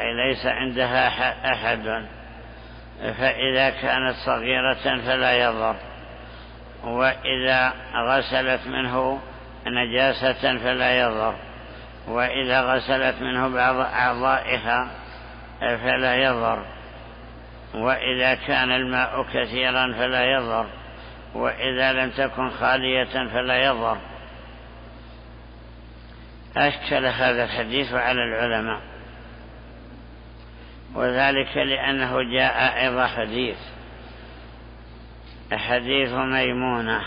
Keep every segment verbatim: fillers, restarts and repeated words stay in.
أي ليس عندها أحد، فإذا كانت صغيرة فلا يضر، وإذا غسلت منه نجاسة فلا يضر، وإذا غسلت منه بعض أعضائها فلا يضر، وإذا كان الماء كثيرا فلا يضر، وإذا لم تكن خالية فلا يضر. أشكل هذا الحديث على العلماء، وذلك لأنه جاء أيضا حديث حديث ميمونة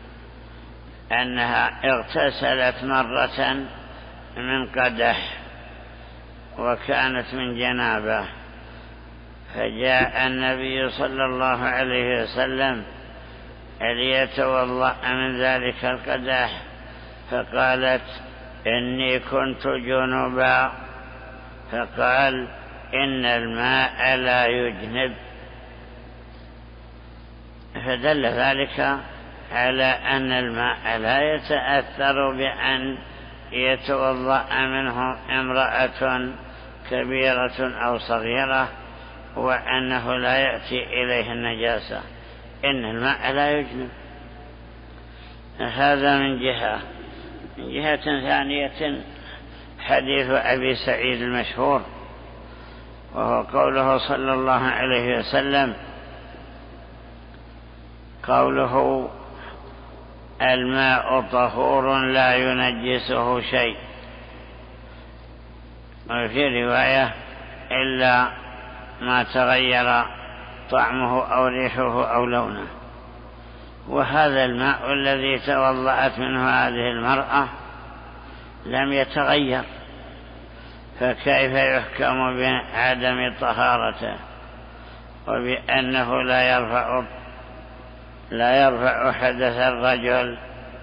أنها اغتسلت مرة من قدح وكانت من جنابه، فجاء النبي صلى الله عليه وسلم ليتوضأ من ذلك القدح، فقالت إني كنت جنبا، فقال إن الماء لا يجنب، فدل ذلك على أن الماء لا يتأثر بأن يتوضأ منه امرأة كبيرة أو صغيرة، وأنه لا يأتي إليه النجاسة، إن الماء لا يجنب. هذا من جهة. من جهة ثانية حديث أبي سعيد المشهور، وهو قوله صلى الله عليه وسلم قوله الماء طهور لا ينجسه شيء، وفي رواية إلا ما تغير طعمه أو ريحه أو لونه. وهذا الماء الذي توضأت منه هذه المرأة لم يتغير، فكيف يحكم بعدم طهارته وبأنه لا يرفع لا يرفع حدث الرجل؟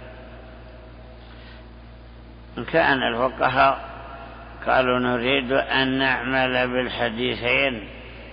كان الفقهاء قالوا نريد أن نعمل بالحديثين،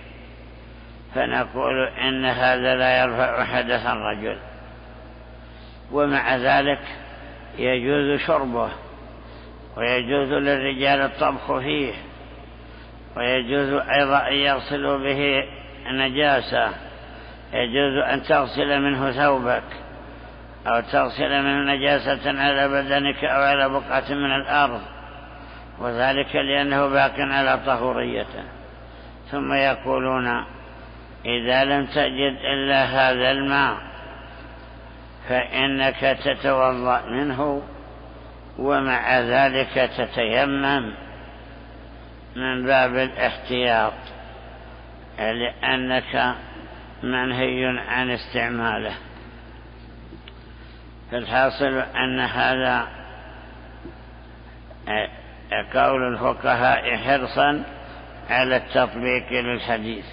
فنقول إن هذا لا يرفع حدث الرجل، ومع ذلك يجوز شربه، ويجوز للرجال الطبخ فيه، ويجوز أيضا أن يغسلوا به نجاسة، يجوز أن تغسل منه ثوبك أو تغسل منه نجاسة على بدنك أو على بقعة من الأرض، وذلك لأنه باق على طهوريته. ثم يقولون إذا لم تجد إلا هذا الماء فإنك تتوضأ منه، ومع ذلك تتيمم من باب الاحتياط، لأنك منهي عن استعماله. فالحاصل أن هذا قول الفقهاء حرصا على التطبيق للحديث.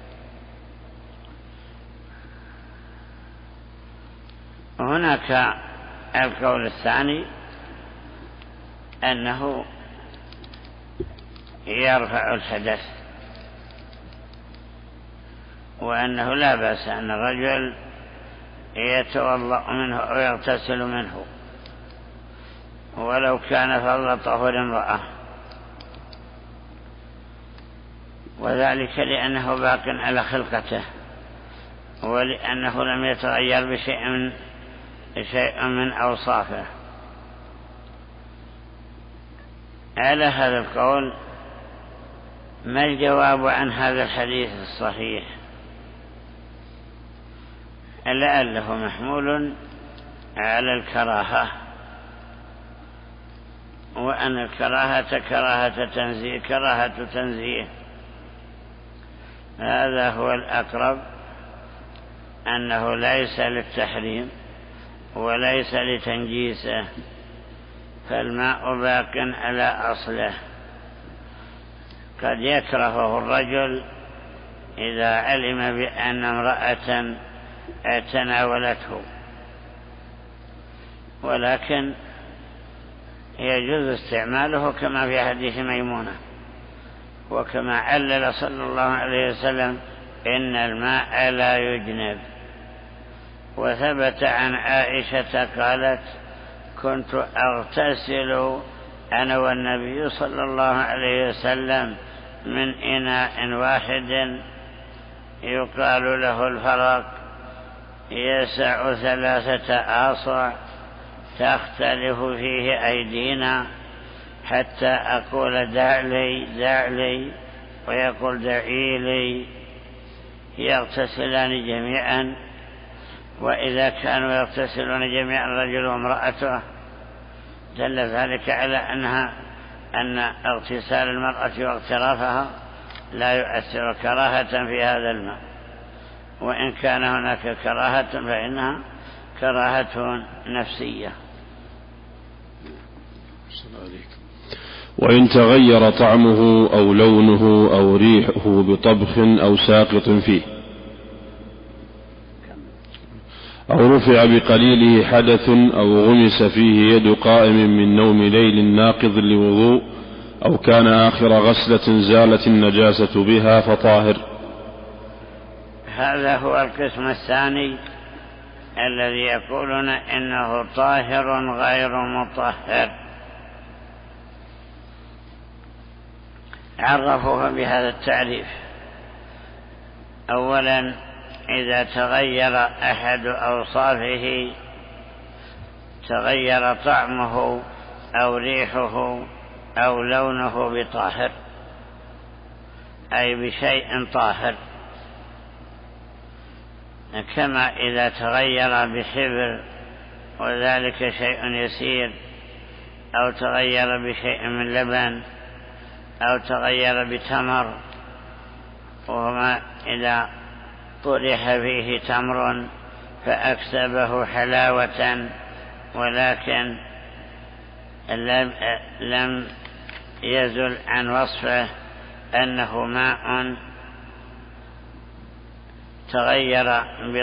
هناك القول الثاني أنه يرفع الحدث، وأنه لا بأس أن الرجل يتوضأ منه أو يغتسل منه ولو كان فضل طهور امرأة، وذلك لأنه باق على خلقته، ولأنه لم يتغير بشيء من شيء من أوصافه. على هذا القول ما الجواب عن هذا الحديث الصحيح؟ لعله محمول على الكراهة، وأن الكراهة كراهة تنزيه كراهة تنزيه هذا هو الأقرب، أنه ليس للتحريم وليس لتنجيسه، فالماء باق على أصله. قد يكرهه الرجل إذا علم بأن امرأة تناولته، ولكن يجوز استعماله كما في حديث ميمونة، وكما علل صلى الله عليه وسلم إن الماء لا يجنب. وثبت عن عائشة قالت كنت أغتسل أنا والنبي صلى الله عليه وسلم من إناء واحد يقال له الفرق يسع ثلاثة آصع تختلف فيه أيدينا حتى أقول دع لي دع لي ويقول دعي لي، يغتسلان جميعا. وإذا كانوا يغتسلون جميعا الرجل وامرأته دل ذلك على أنها أن اغتسال المرأة واغترافها لا يؤثر كراهة في هذا الماء، وإن كان هناك كراهة فإنها كراهة نفسية. وإن تغير طعمه أو لونه أو ريحه بطبخ أو ساقط فيه، أو رفع بقليله حدث أو غمس فيه يد قائم من نوم ليل ناقض لوضوء، أو كان آخر غسلة زالت النجاسة بها فطاهر. هذا هو القسم الثاني الذي يقولون إنه طاهر غير مطهر. عرفوه بهذا التعريف: أولا إذا تغير أحد أوصافه، تغير طعمه أو ريحه أو لونه بطاهر، أي بشيء طاهر، كما إذا تغير بحبر وذلك شيء يسير، أو تغير بشيء من لبن، أو تغير بتمر، وهما إذا طرح فيه تمر فأكسبه حلاوة ولكن لم, لم يزل عن وصفه أنه ماء تغير,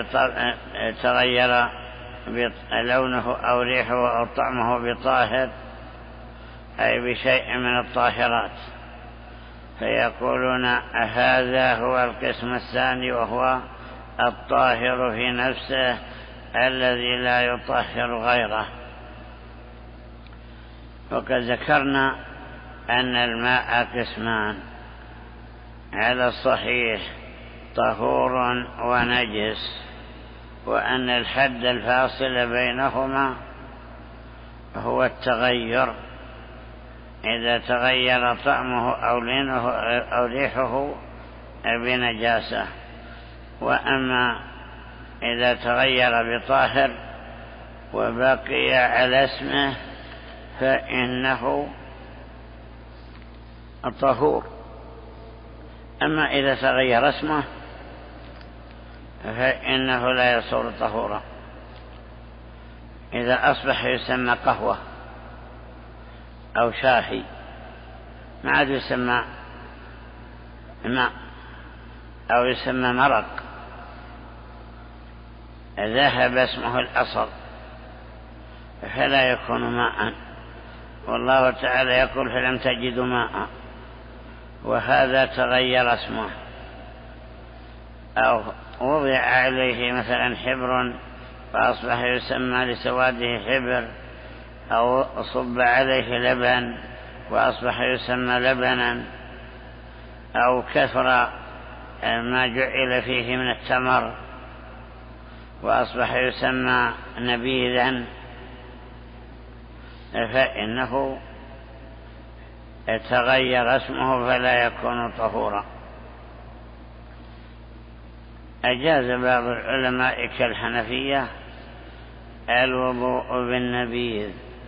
تغير لونه أو ريحه أو طعمه بطاهر، أي بشيء من الطاهرات، فيقولون هذا هو القسم الثاني، وهو الطاهر في نفسه الذي لا يطهر غيره. وقد ذكرنا أن الماء قسمان على الصحيح: طهور ونجس، وأن الحد الفاصل بينهما هو التغير، إذا تغير طعمه أو لونه أو ريحه بنجاسة. وأما إذا تغير بطاهر وبقي على اسمه فإنه الطهور. أما إذا تغير اسمه فإنه لا يصير طهورا. إذا أصبح يسمى قهوة أو شاهي ما عاد يسمى ماء، أو يسمى مرق، ذهب اسمه الأصل فلا يكون ماء. والله تعالى يقول: فلم تجدوا ماء، وهذا تغير اسمه. أو وضع عليه مثلا حبر فأصبح يسمى لسواده حبر، أو صب عليه لبن وأصبح يسمى لبنا، أو كثر ما جعل فيه من التمر وأصبح يسمى نبيذا، فإنه تغير اسمه فلا يكون طهورا. أجاز بعض العلماء كالحنفية الوضوء بالنبيذ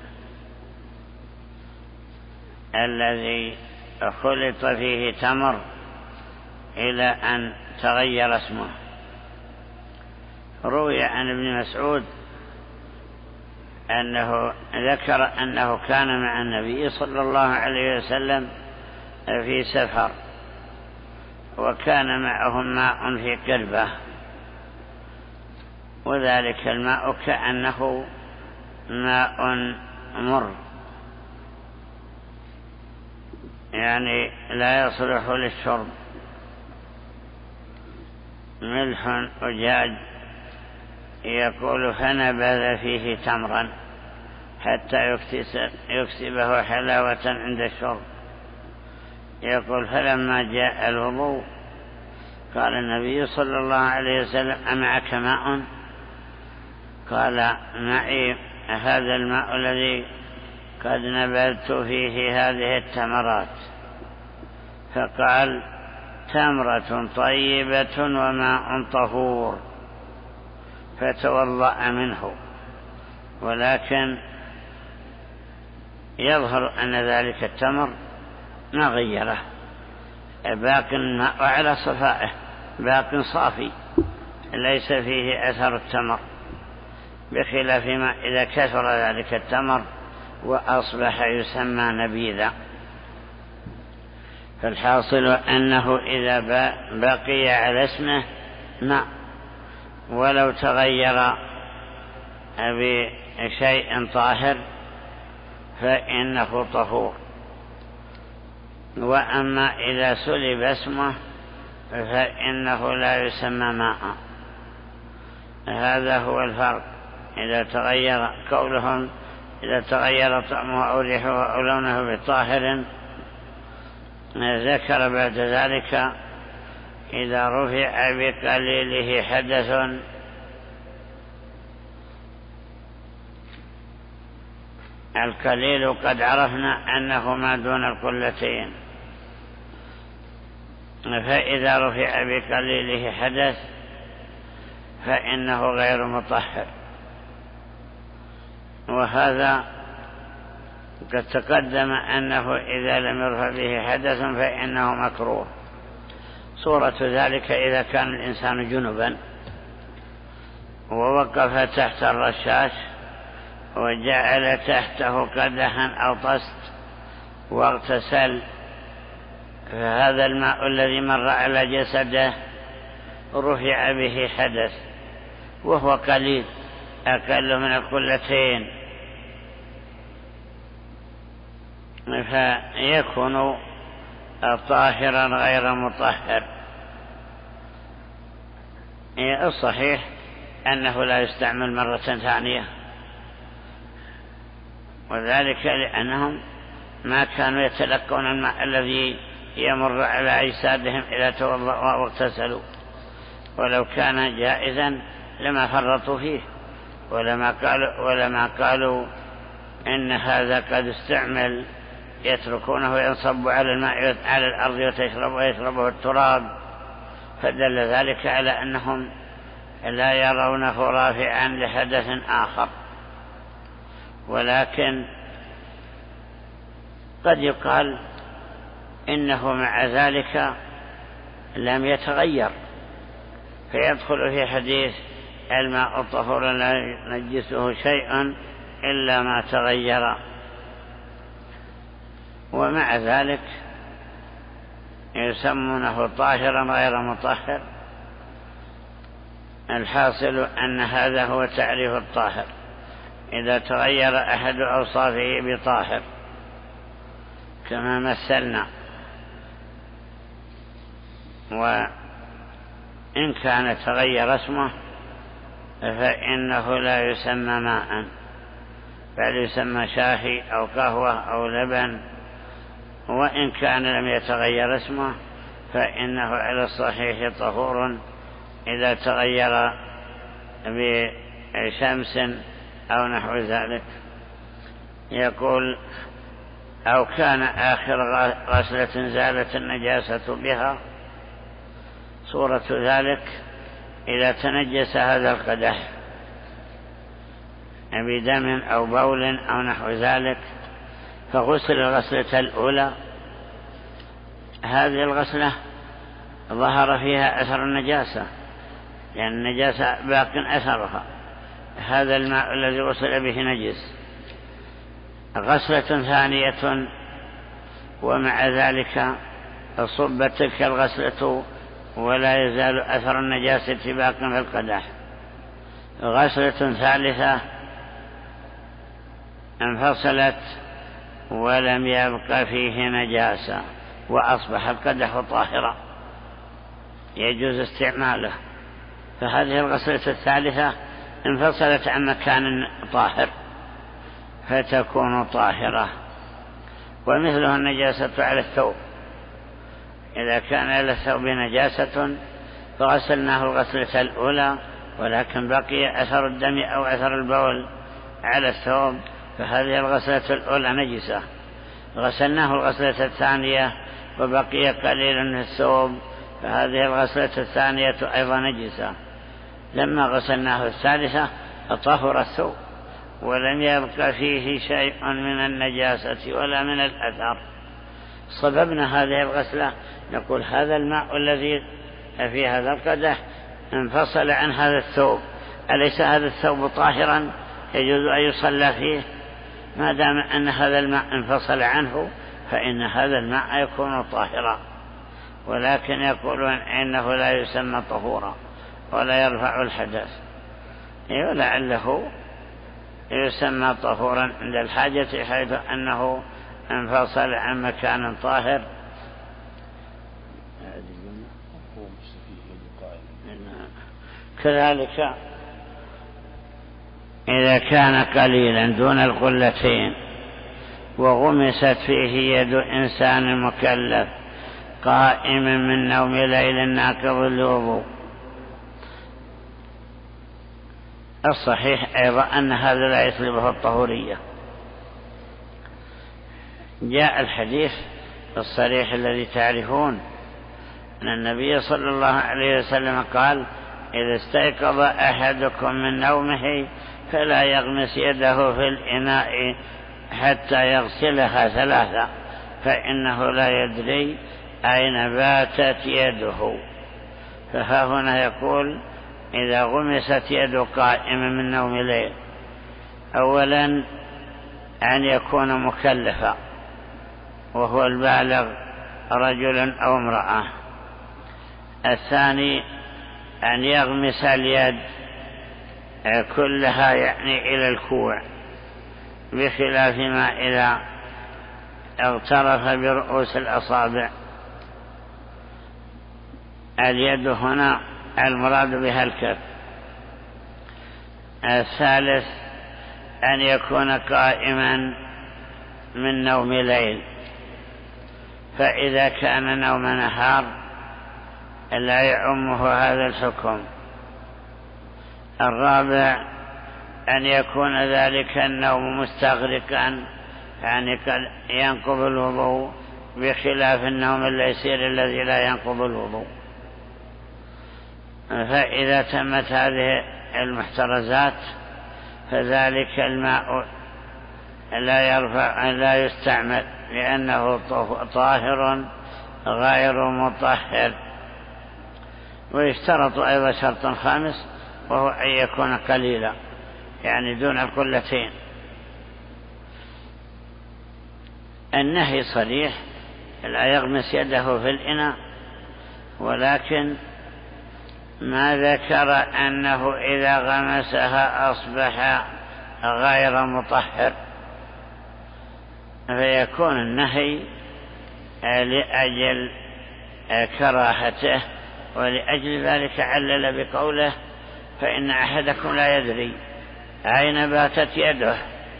الذي خلط فيه تمر إلى أن تغير اسمه. روي عن ابن مسعود أنه ذكر أنه كان مع النبي صلى الله عليه وسلم في سفر، وكان معهم ماء في قربة، وذلك الماء كأنه ماء مر، يعني لا يصلح للشرب، ملح أجاج. يقول: فنبذ فيه تمرا حتى يكسبه حلاوة عند الشرب. يقول فلما جاء الوضوء قال النبي صلى الله عليه وسلم أمعك ماء؟ قال معي هذا الماء الذي قد نبذت فيه هذه التمرات. فقال تمرة طيبة وماء طهور، فتوضأ منه. ولكن يظهر أن ذلك التمر ما غيره، باق الماء على صفائه، باق صافي ليس فيه أثر التمر، بخلاف ما إذا كثر ذلك التمر وأصبح يسمى نبيذا. فالحاصل أنه إذا بقي على اسمه ماء ولو تغير بشيء طاهر فإنه طهور. وأما إذا سلب اسمه فإنه لا يسمى ماء. هذا هو الفرق. إذا تغير كونهم إذا تغير طعمه أو ريحه أو لونه بطاهر، ذكر بعد ذلك إذا رفع بقليله حدث القليل قد عرفنا أنه ما دون القلتين، فإذا رفع بقليله حدث فإنه غير مطهر. وهذا قد تقدم أنه إذا لم يرفع به حدث فإنه مكروه. صورة ذلك إذا كان الإنسان جنبا ووقف تحت الرشاش وجعل تحته قدحا أو طست واغتسل، فهذا الماء الذي مر على جسده رفع به حدث وهو قليل أقل من القلتين، فيكون طاهرا غير مطهر. الصحيح أنه لا يستعمل مرة ثانية، وذلك لأنهم ما كانوا يتلقون الماء الذي يمر على أجسادهم إذا توضأوا واغتسلوا، ولو كان جائزا لما فرطوا فيه ولما قالوا, ولما قالوا إن هذا قد استعمل، يتركونه ينصب على الماء على الأرض وتشرب ويشربه التراب، فدل ذلك على أنهم لا يرونه رافعا لحدث آخر. ولكن قد يقال إنه مع ذلك لم يتغير، فيدخل في حديث الماء الطهور لا ينجسه شيء إلا ما تغير. ومع ذلك يسمونه طاهرا غير مطهر. الحاصل أن هذا هو تعريف الطاهر، إذا تغير أحد أوصافه بطاهر كما مثلنا. وإن كان تغير اسمه فإنه لا يسمى ماء، بل يسمى شاهي أو قهوة أو لبن. وإن كان لم يتغير اسمه فإنه على الصحيح طهور إذا تغير بشمس أو نحو ذلك. يقول أو كان آخر غسلة زالت النجاسة بها. صورة ذلك إذا تنجس هذا القدح بدم أو بول أو نحو ذلك فغسل الغسلة الأولى، هذه الغسلة ظهر فيها أثر النجاسة، لأن النجاسة باق أثرها، هذا الماء الذي غسل به نجس. غسلة ثانية ومع ذلك صبت تلك الغسلة ولا يزال أثر النجاسة باق في القدح. غسلة ثالثة انفصلت ولم يبقى فيه نجاسة وأصبح القدح طاهرا يجوز استعماله، فهذه الغسلة الثالثة انفصلت عن مكان طاهر فتكون طاهرة. ومثلها النجاسة على الثوب، إذا كان للثوب نجاسة فغسلناه الغسلة الأولى ولكن بقي أثر الدم أو أثر البول على الثوب فهذه الغسلة الأولى نجسة، غسلناه الغسلة الثانية وبقي قليل من الثوب فهذه الغسلة الثانية أيضا نجسة. لما غسلناه الثالثة طهر الثوب ولم يبقى فيه شيء من النجاسة ولا من الأثر. صببنا هذه الغسلة نقول هذا الماء الذي في هذا القدح انفصل عن هذا الثوب، أليس هذا الثوب طاهرا يجوز أن يصلى فيه؟ ما دام أن هذا الماء انفصل عنه فإن هذا الماء يكون طاهرا، ولكن يقولون إنه لا يسمى طهورا ولا يرفع الحدث، ولعله يسمى طهورا عند الحاجة حيث أنه انفصل عن مكان طاهر. كذلك إذا كان قليلا دون القلتين وغمست فيه يد إنسان مكلف قائم من نوم ليل ناقض الوضوء، الصحيح أيضا أن هذا لا يطلبه الطهورية. جاء الحديث الصريح الذي تعرفون أن النبي صلى الله عليه وسلم قال إذا استيقظ أحدكم من نومه فلا يغمس يده في الإناء حتى يغسلها ثلاثة فإنه لا يدري أين باتت يده. فها هنا يقول إذا غمست يد قائم من نوم ليل، أولا أن يكون مكلفا وهو البالغ رجل أو امرأة، الثاني أن يغمس اليد كلها يعني إلى الكوع بخلاف ما إذا اغترف برؤوس الأصابع. اليد هنا المراد بها الكف. الثالث أن يكون قائما من نوم ليل، فإذا كان نوم نهار لا يعمه هذا الحكم. الرابع أن يكون ذلك النوم مستغرقا يعني ينقض الوضوء بخلاف النوم اليسير الذي لا ينقض الوضوء. فإذا تمت هذه المحترزات فذلك الماء لا يرفع لا يستعمل لأنه طاهر غير مطهر. ويشترط أيضا شرط خامس وهو أن يكون قليلا يعني دون القلتين. النهي صريح لا يغمس يده في الإناء، ولكن ما ذكر أنه إذا غمسها أصبح غير مطهر، فيكون النهي لأجل كراهته، ولأجل ذلك علل بقوله فإن أحدكم لا يدري أين باتت يده،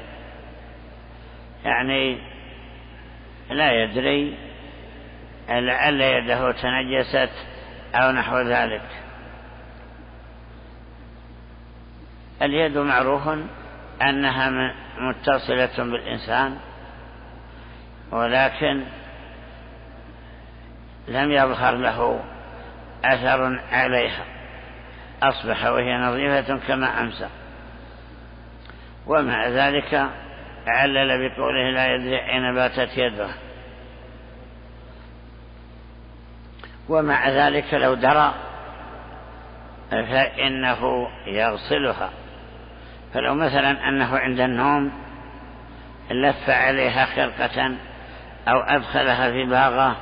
يعني لا يدري لعل يده تنجست أو نحو ذلك. اليد معروف أنها متصلة بالإنسان، ولكن لم يظهر له أثر عليها، أصبح وهي نظيفة كما أمسى. ومع ذلك علل بقوله لا يدري أين باتت يده. ومع ذلك لو درى فإنه يغسلها. فلو مثلا أنه عند النوم لف عليها خرقة أو أدخلها في باغة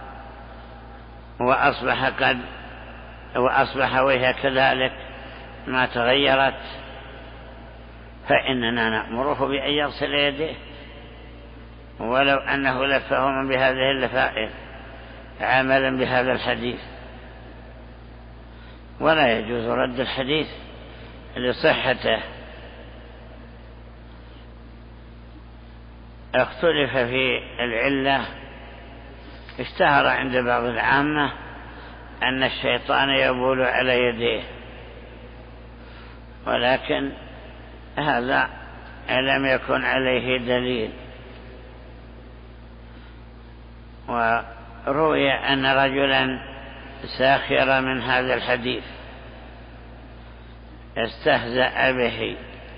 وأصبح قد وأصبح وهي كذلك ما تغيرت، فإننا نأمره بأن يغسل يديه ولو أنه لفهم بهذه اللفائف عملا بهذا الحديث. ولا يجوز رد الحديث لصحته. اختلف في العلة اشتهر عند بعض العامة أن الشيطان يبول على يديه، ولكن هذا لم يكن عليه دليل. وروي أن رجلا ساخر من هذا الحديث استهزأ به،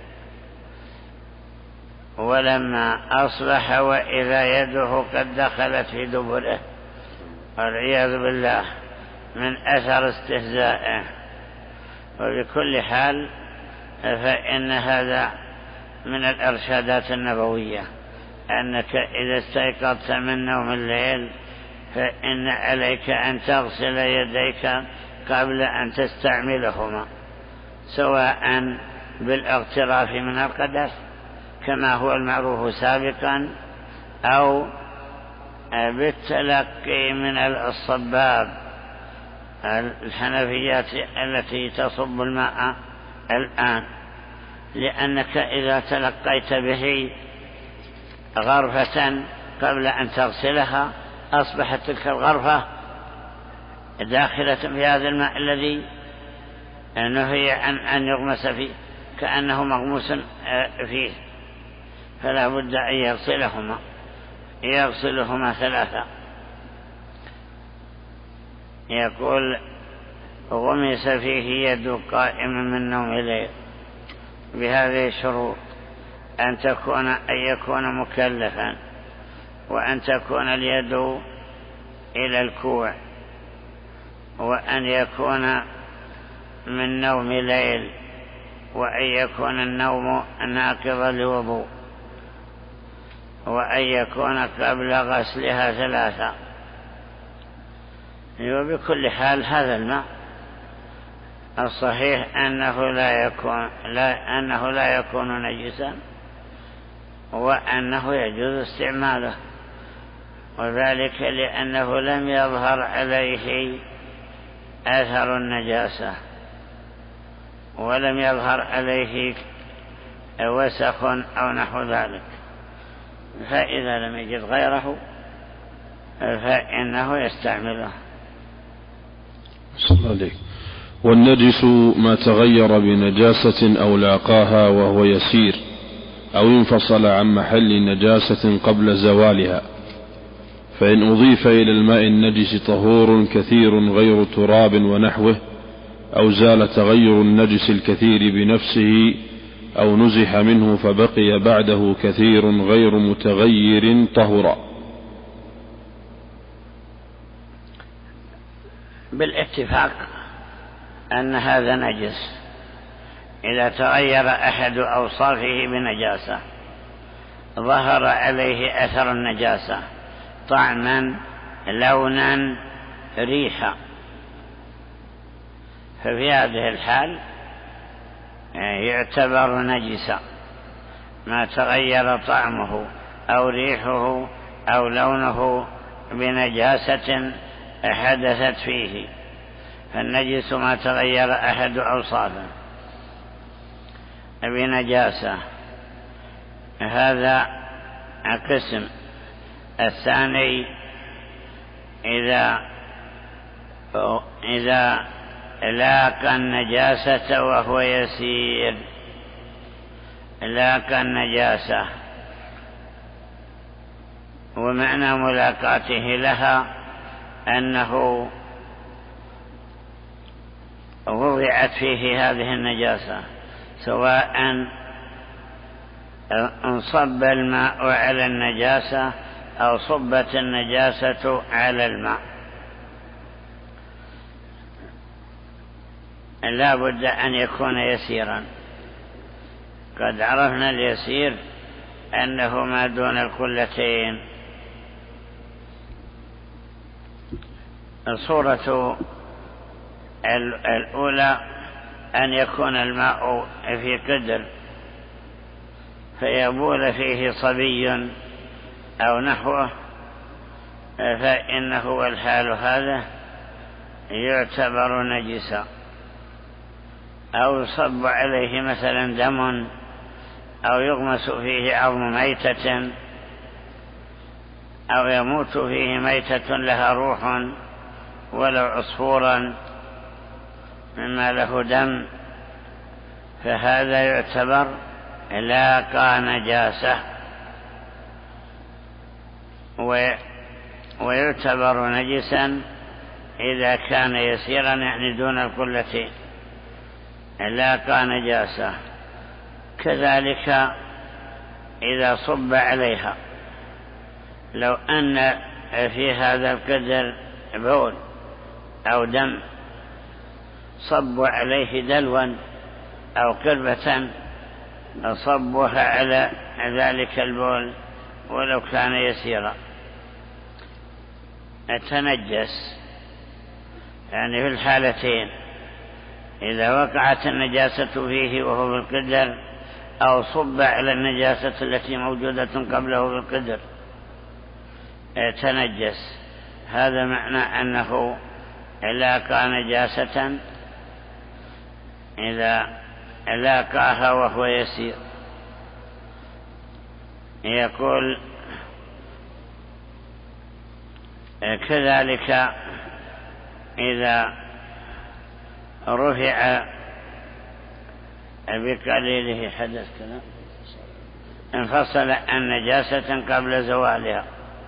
ولما أصبح وإذا يده قد دخلت في دبره والعياذ بالله من أثر استهزائه. وبكل حال فإن هذا من الإرشادات النبوية، أنك إذا استيقظت من نوم الليل فإن عليك أن تغسل يديك قبل أن تستعملهما، سواء بالاغتراف من القدر كما هو المعروف سابقا، أو بالتلقي من الصباب الحنفيات التي تصب الماء الآن، لأنك إذا تلقيت به غرفة قبل أن تغسلها أصبحت تلك الغرفة داخلة في هذا الماء الذي نهي عن أن يغمس فيه، كأنه مغموس فيه، فلا بد أن يغسلهما يغسلهما ثلاثة. يقول غمس فيه يد قائم من نوم الليل بهذه الشروط: أن تكون أن يكون مكلفا، وأن تكون اليد إلى الكوع، وأن يكون من نوم ليل، وأن يكون النوم ناقضا لوضوء، وأن يكون قبل غسلها ثلاثة. وبكل حال هذا الماء الصحيح أنه لا يكون لا أنه لا يكون نجسا، وأنه يجوز استعماله، وذلك لأنه لم يظهر عليه أثر النجاسة، ولم يظهر عليه وسخ أو نحو ذلك. فإذا لم يجد غيره فإنه يستعمله. صلى الله عليه. والنجس ما تغير بنجاسة أو لاقاها وهو يسير، أو انفصل عن محل نجاسة قبل زوالها، فإن أضيف إلى الماء النجس طهور كثير غير تراب ونحوه، أو زال تغير النجس الكثير بنفسه، أو نزح منه فبقي بعده كثير غير متغير طهرا. بالاتفاق أن هذا نجس إذا تغير أحد أوصافه بنجاسة، ظهر عليه أثر النجاسة طعما لونا ريحا، ففي هذه الحال يعتبر نجسا ما تغير طعمه أو ريحه أو لونه بنجاسة حدثت فيه. فالنجس ما تغير أحد أوصافه بنجاسة، هذا قسم. الثاني إذا إذا لاقى النجاسة وهو يسير، لاقى النجاسة، ومعنى ملاقاته لها أنه وضعت فيه هذه النجاسة، سواء انصب الماء على النجاسة أو صبت النجاسة على الماء، لا بد أن يكون يسيرا. قد عرفنا اليسير أنه ما دون القلتين. الصورة الأولى أن يكون الماء في قدر فيبول فيه صبي أو نحوه، فإنه والحال هذا يعتبر نجسا. أو يصب عليه مثلا دم، أو يغمس فيه عظم ميتة، أو يموت فيه ميتة لها روح ولو عصفورا مما له دم، فهذا يعتبر لاقى نجاسة، ويعتبر نجسا إذا كان يسيرا يعني دون القلتين، لاقى نجاسة. كذلك إذا صب عليها، لو أن في هذا القدر بول أو دم صبوا عليه دلوا أو قربة، صبوها على ذلك البول ولو كان يسيرا، تنجس. يعني في الحالتين إذا وقعت النجاسة فيه وهو في القدر، أو صب على النجاسة التي موجودة قبله في القدر، تنجس. هذا معنى أنه لاقى نجاسة إذا لاقاها وهو يسير. يقول كذلك إذا رفع بقليله حدث كلام انفصل النجاسة قبل زوالها،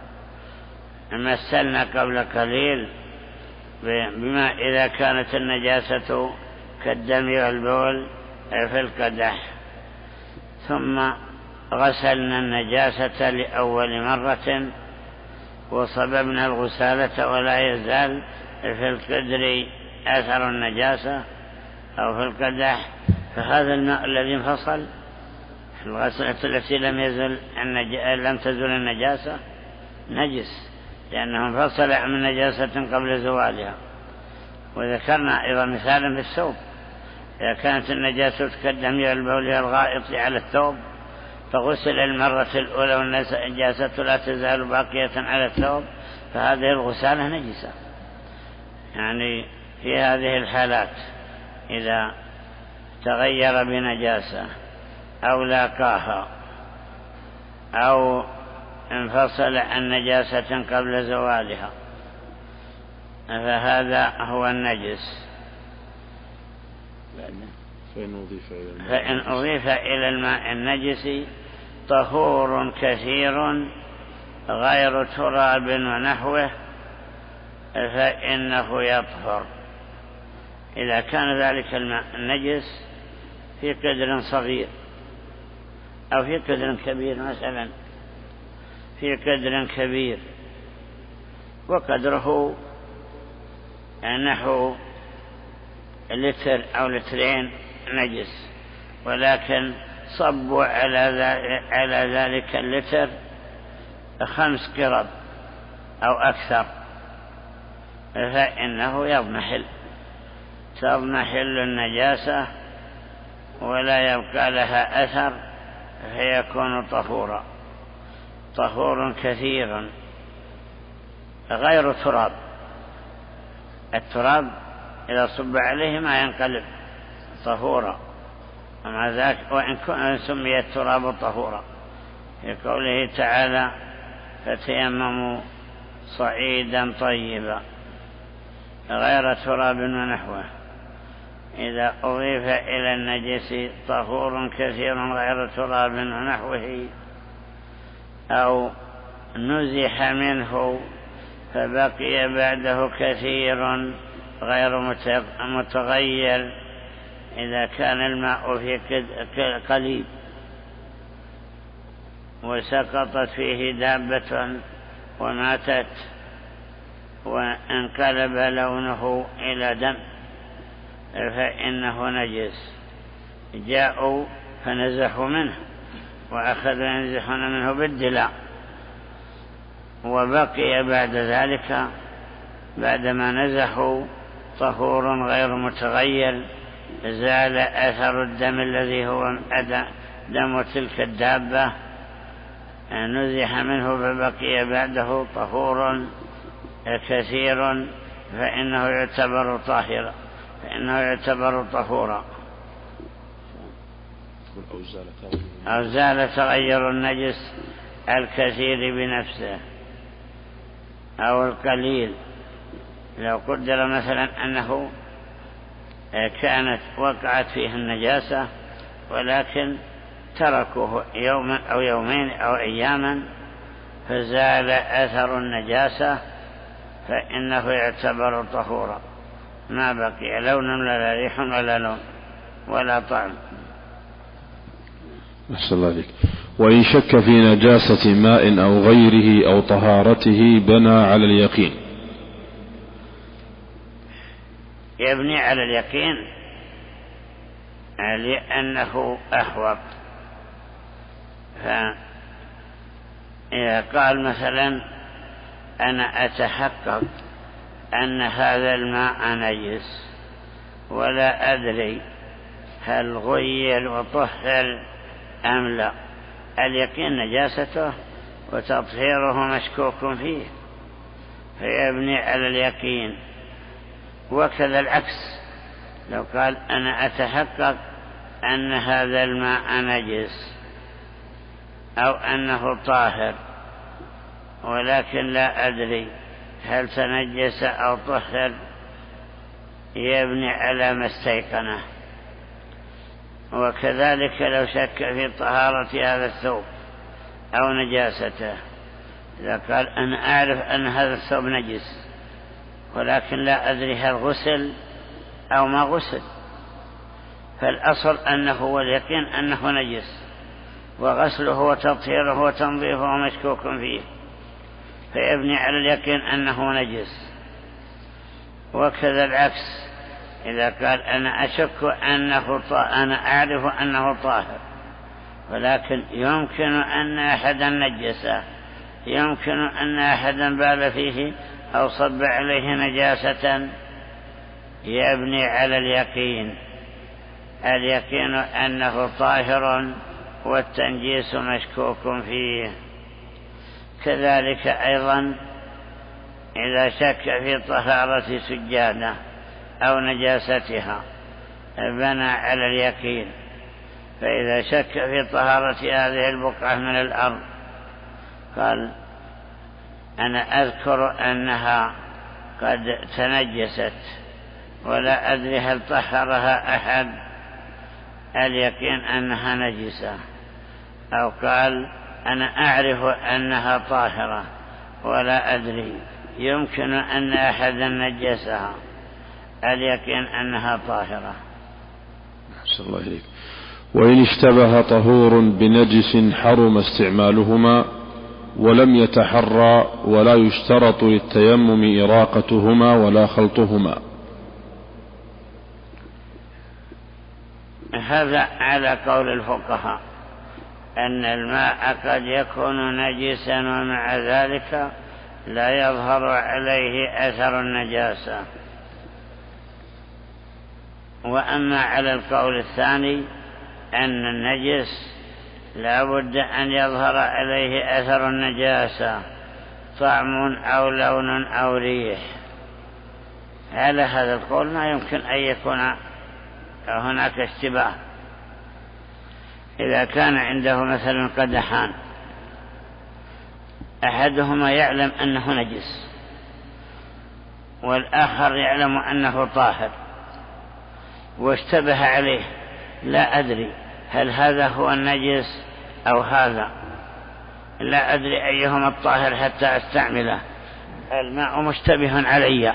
مثلنا قبل قليل بما إذا كانت النجاسة كالدم والبول في القدح، ثم غسلنا النجاسة لأول مرة وصببنا الغسالة ولا يزال في القدر أثر النجاسة أو في القدح، فهذا الماء الذي انفصل في الغسلة التي لم يزل لم تزل النجاسة نجس، لأنه انفصل من نجاسة قبل زوالها. وذكرنا أيضا مثالا بالثوب، إذا كانت النجاسة كالدم والبول والغائط على الثوب فغسل المرة الأولى والنجاسة لا تزال باقية على الثوب، فهذه الغسالة نجسة. يعني في هذه الحالات إذا تغير بنجاسة أو لاقاها أو انفصل عن نجاسة قبل زوالها، فهذا هو النجس. فإن أضيف إلى الماء النجس طهور كثير غير تراب ونحوه فإنه يطهر. إذا كان ذلك الماء النجس في قدر صغير أو في قدر كبير، مثلا في قدر كبير وقدره نحو لتر أو لترين نجس، ولكن صبوا على ذلك اللتر خمس قرب أو أكثر، فإنه يضمحل تضمحل النجاسة ولا يبقى لها أثر، فيكون طهورا. طهور كثير غير تراب. التراب إذا صب عليه ما ينقلب طهورا، ومع ذلك وإن سمي التراب طهورا في قوله تعالى فتيمموا صعيدا طيبا غير تراب ونحوه. إذا أضيف إلى النجس طهور كثير غير تراب ونحوه أو نزح منه فبقي بعده كثير غير متغير، إذا كان الماء في قليل وسقطت فيه دابة وماتت وانقلب لونه إلى دم فإنه نجس. جاءوا فنزحوا منه وأخذوا ينزحون منه بالدلاء، وبقي بعد ذلك بعدما نزحوا طهور غير متغير، زال أثر الدم الذي هو دم تلك الدابة، نزح منه فبقي بعده طهور كثير فإنه يعتبر طاهرا، فإنه يعتبر طهورا. أو زال تغير النجس الكثير بنفسه. أو القليل، لو قدر مثلا أنه كانت وقعت فيه النجاسة ولكن تركوه يوما أو يومين أو أياما فزال أثر النجاسة فإنه يعتبر طهورا، ما بقي لون ولا ريح ولا لون ولا طعم. أحسن الله عليك. وإن شك في نجاسة ماء أو غيره أو طهارته بنى على اليقين. يبني على اليقين لأنه أحوط. فإذا قال مثلا أنا أتحقق أن هذا الماء نجس ولا أدري هل غير وطهر أم لا، اليقين نجاسته وتطهيره مشكوك فيه فيبني على اليقين. وكذا العكس، لو قال أنا أتحقق أن هذا الماء نجس أو أنه طاهر ولكن لا أدري هل تنجس أو طهر، يبني على ما استيقنه. وكذلك لو شك في طهارة هذا الثوب أو نجاسته، إذا قال أنا أعرف أن هذا الثوب نجس ولكن لا أدري هل غسل أو ما غسل، فالأصل أنه واليقين أنه نجس وغسله وتطهيره وتنظيفه مشكوك فيه فيبني على اليقين أنه نجس. وكذا العكس، إذا قال أنا أشك أنه أنا أعرف أنه طاهر ولكن يمكن أن أحدا نجسه، يمكن أن أحدا بال فيه أو صب عليه نجاسة، يبني على اليقين، اليقين أنه طاهر والتنجيس مشكوك فيه. كذلك أيضا إذا شك في طهارة سجادة أو نجاستها بنى على اليقين، فإذا شك في طهارة هذه البقعة من الأرض قال أنا أذكر أنها قد تنجست ولا أدري هل طهرها أحد، اليقين أنها نجسة. أو قال أنا أعرف أنها طاهرة ولا أدري، يمكن أن أحدا نجسها، اليقين أنها طاهرة. أحسن الله إليك. وإن اشتبه طهور بنجس حرم استعمالهما ولم يتحرى ولا يشترط للتيمم إراقتهما ولا خلطهما. هذا على قول الفقهاء أن الماء قد يكون نجسا ومع ذلك لا يظهر عليه أثر النجاسة. وأما على القول الثاني أن النجس لا بد أن يظهر عليه أثر النجاسة، طعم أو لون أو ريح، على هذا القول ما يمكن أن يكون هناك اشتباه. إذا كان عنده مثلا قدحان أحدهما يعلم أنه نجس والآخر يعلم أنه طاهر واشتبه عليه، لا أدري هل هذا هو النجس أو هذا، لا أدري أيهما الطاهر حتى أستعمله، الماء مشتبه علي.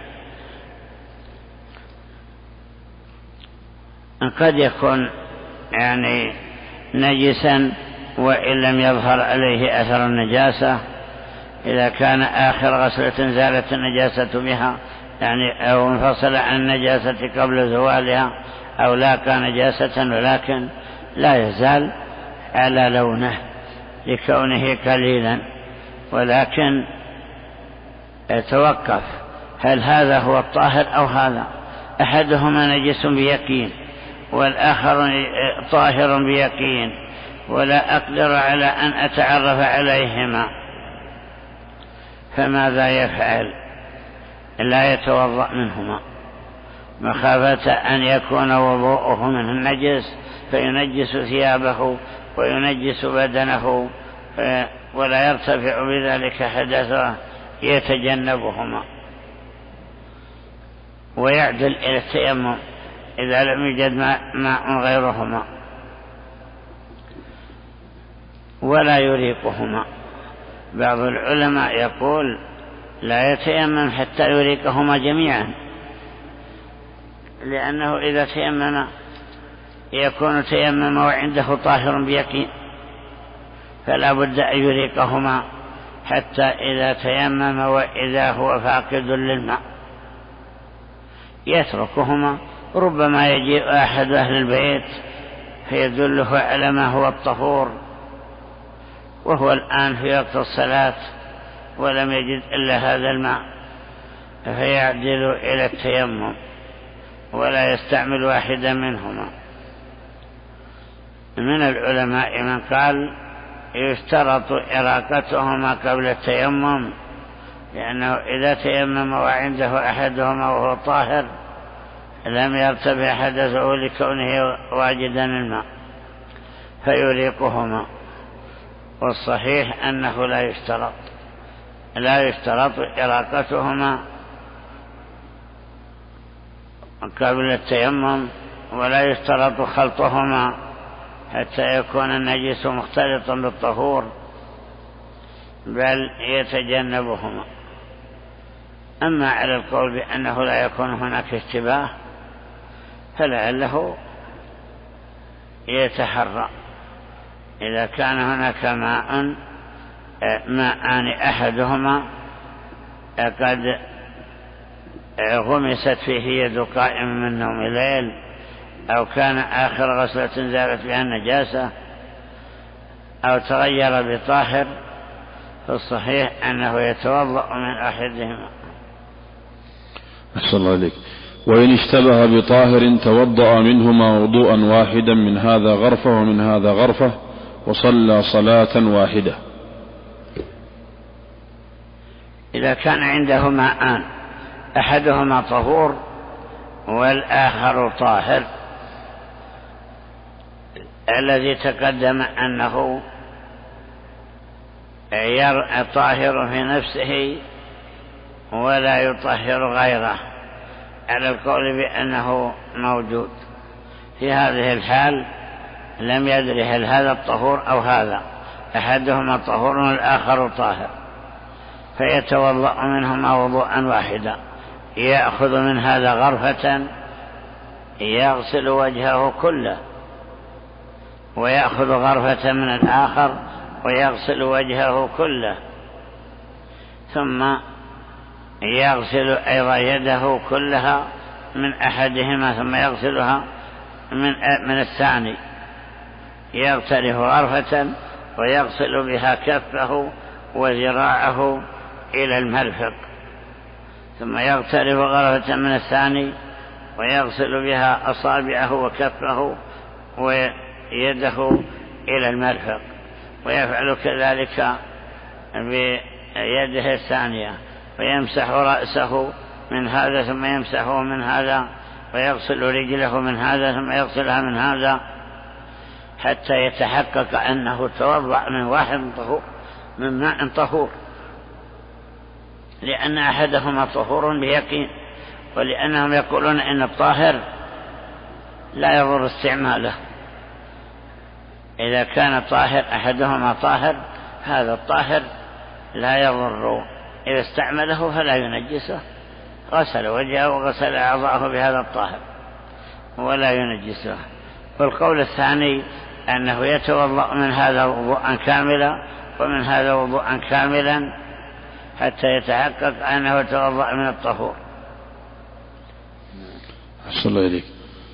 قد يكون يعني نجسا وإن لم يظهر عليه أثر النجاسة، إذا كان آخر غسلة زالت النجاسة بها يعني أو انفصل عن النجاسة قبل زوالها أو لاقى نجاسة ولكن لا يزال على لونه لكونه قليلا، ولكن يتوقف هل هذا هو الطاهر أو هذا، أحدهما نجس بيقين والآخر طاهر بيقين ولا أقدر على أن أتعرف عليهما، فماذا يفعل؟ لا يتوضأ منهما مخافة أن يكون وضوءه منه النجس فينجس ثيابه وينجس بدنه ولا يرتفع بذلك حدثه يتجنبهما ويعدل إلى التيمم إذا لم يوجد ماء غيرهما، ولا يريقهما. بعض العلماء يقول لا يتيمم حتى يريقهما جميعا، لأنه إذا تيمم يكون تيمم وعنده طاهر بيقين، فلا بد أن يريقهما حتى إذا تيمم وإذا هو فاقد للماء يتركهما. ربما يجيء أحد أهل البيت فيدله على ما هو الطهور وهو الآن في وقت الصلاة ولم يجد إلا هذا الماء، فيعدل إلى التيمم ولا يستعمل واحدا منهما. من العلماء من قال يشترط إراقتهما قبل التيمم، لأنه إذا تيمم وعنده أحدهما وهو طاهر لم يرتفع حدثه لكونه واجدا الماء فيريقهما. والصحيح أنه لا يشترط لا يشترط إراقتهما قبل التيمم، ولا يشترط خلطهما حتى يكون النجس مختلطا بالطهور، بل يتجنبهما. أما على القول بأنه لا يكون هناك اشتباه فلعله يتحرى إذا كان هناك ماء ماءان أحدهما قد غمست فيه يد قائم من نوم الليل، أو كان آخر غسلة زالت بها النجاسة، أو تغير بطاهر، فالصحيح أنه يتوضأ من أحدهما. أحسن الله عليك. وإن اشتبه بطاهر توضأ منهما وضوءا واحدا، من هذا غرفة ومن هذا غرفة، وصلى صلاة واحدة. إذا كان عنده ماءان أحدهما طهور والآخر طاهر، الذي تقدم أنه طاهر في نفسه ولا يطهر غيره على القول بأنه موجود، في هذه الحال لم يدري هل هذا الطهور أو هذا، أحدهما طهور والآخر طاهر، فيتوضأ منهما وضوءا واحدا، يأخذ من هذا غرفة يغسل وجهه كله، ويأخذ غرفة من الآخر ويغسل وجهه كله، ثم يغسل أيضا يده كلها من أحدهما ثم يغسلها من, من الثاني، يغترف غرفة ويغسل بها كفه وذراعه إلى المرفق، ثم يغترف غرفة من الثاني ويغسل بها أصابعه وكفه ويده إلى المرفق، ويفعل كذلك بيده الثانية، ويمسح رأسه من هذا ثم يمسحه من هذا، ويغسل رجله من هذا ثم يغسلها من هذا، حتى يتحقق أنه توضأ من واحد طهور من ماء طهور، لأن أحدهما طهور بيقين، ولأنهم يقولون إن الطاهر لا يضر استعماله. إذا كان طاهر أحدهما طاهر، هذا الطاهر لا يضر، إذا استعمله فلا ينجسه، غسل وجهه وغسل أعضاءه بهذا الطاهر ولا ينجسه. والقول الثاني أنه يتوضأ من هذا وضوءا كاملا ومن هذا وضوءا كاملا حتى يتحقق أنه توضأ من الطهور. أحسن الله إليك.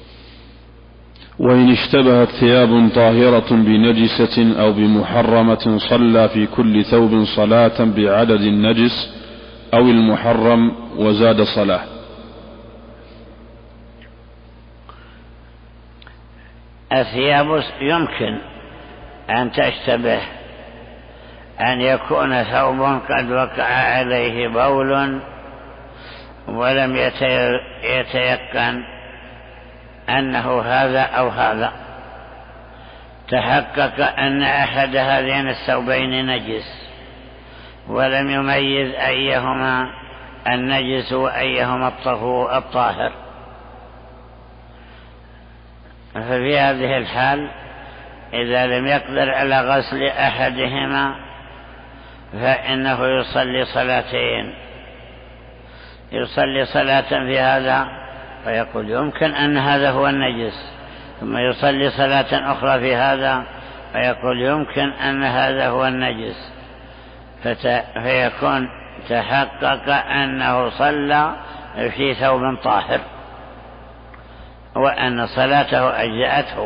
وإن اشتبهت ثياب طاهرة بنجسة أو بمحرمة صلى في كل ثوب صلاة بعدد النجس أو المحرم وزاد صلاة. الثياب يمكن أن تشتبه، أن يكون ثوب قد وقع عليه بول ولم يتيقن أنه هذا أو هذا، تحقق أن أحد هذين الثوبين نجس، ولم يميز أيهما النجس وأيهما الطاهر، ففي هذه الحال إذا لم يقدر على غسل أحدهما فإنه يصلي صلاتين، يصلي صلاة في هذا فيقول يمكن أن هذا هو النجس، ثم يصلي صلاة أخرى في هذا فيقول يمكن أن هذا هو النجس، فيكون تحقق أنه صلى في ثوب طاهر وأن صلاته أجزأته.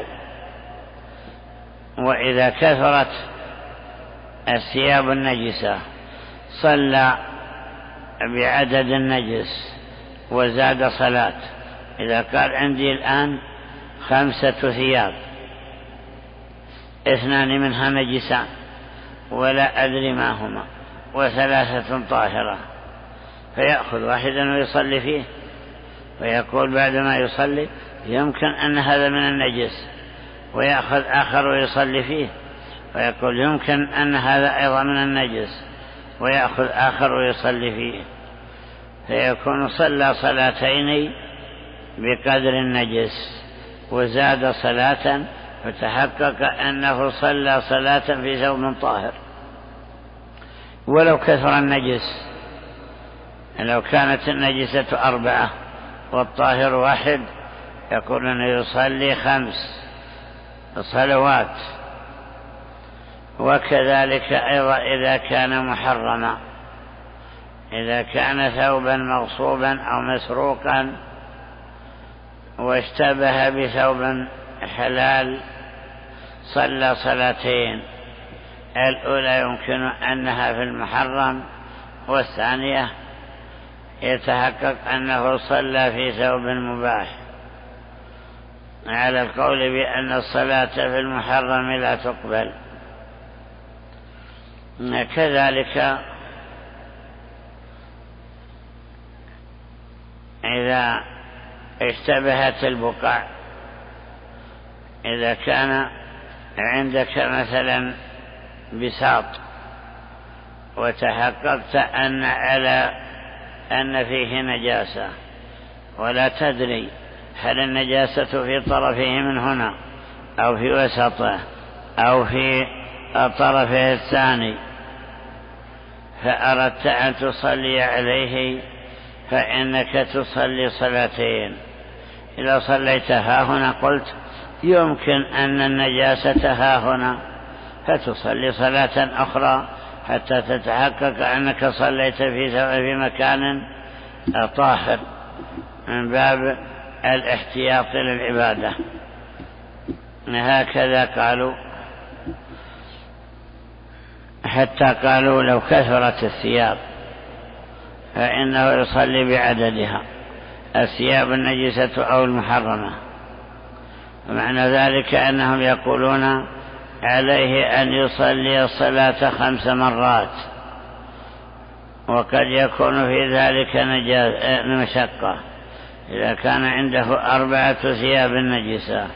وإذا كثرت الثياب النجسة صلى بعدد النجس وزاد صلاة. إذا قال عندي الآن خمسة ثياب اثنان منها نجسان ولا أدري ما هما وثلاثة طاهرة، فيأخذ واحدا ويصلي فيه، ويقول بعدما يصلي يمكن أن هذا من النجس، ويأخذ آخر ويصلي فيه ويقول يمكن أن هذا أيضا من النجس، ويأخذ آخر ويصلي فيه، فيكون صلى صلاتين بقدر النجس وزاد صلاة، فتحقق أنه صلى صلاة في ثوب طاهر. ولو كثر النجس، لو كانت النجسة أربعة والطاهر واحد، يقول أنه يصلي خمس صلوات. وكذلك أيضا إذا كان محرما، إذا كان ثوبا مغصوبا أو مسروقا واشتبه بثوب حلال صلى صلاتين، الأولى يمكن أنها في المحرم، والثانية يتحقق أنه صلى في ثوب مباح، على القول بأن الصلاة في المحرم لا تقبل. كذلك إذا اشتبهت البقع، إذا كان عندك مثلا بساط وتحققت أن على أن فيه نجاسة ولا تدري هل النجاسة في طرفه من هنا أو في وسطه أو في طرفه الثاني، فأردت أن تصلي عليه، فإنك تصلي صلاتين. إذا صليت ها هنا قلت يمكن أن النجاسة ها هنا، فتصلي صلاة أخرى حتى تتحقق أنك صليت في مكان طاهر، من باب الاحتياط للعبادة. هكذا قالوا، حتى قالوا لو كثرت الثياب فإنه يصلي بعددها، الثياب النجسة أو المحرمة. ومعنى ذلك أنهم يقولون عليه أن يصلي الصلاة خمس مرات، وقد يكون في ذلك مشقة إذا كان عنده أربعة ثياب نجسة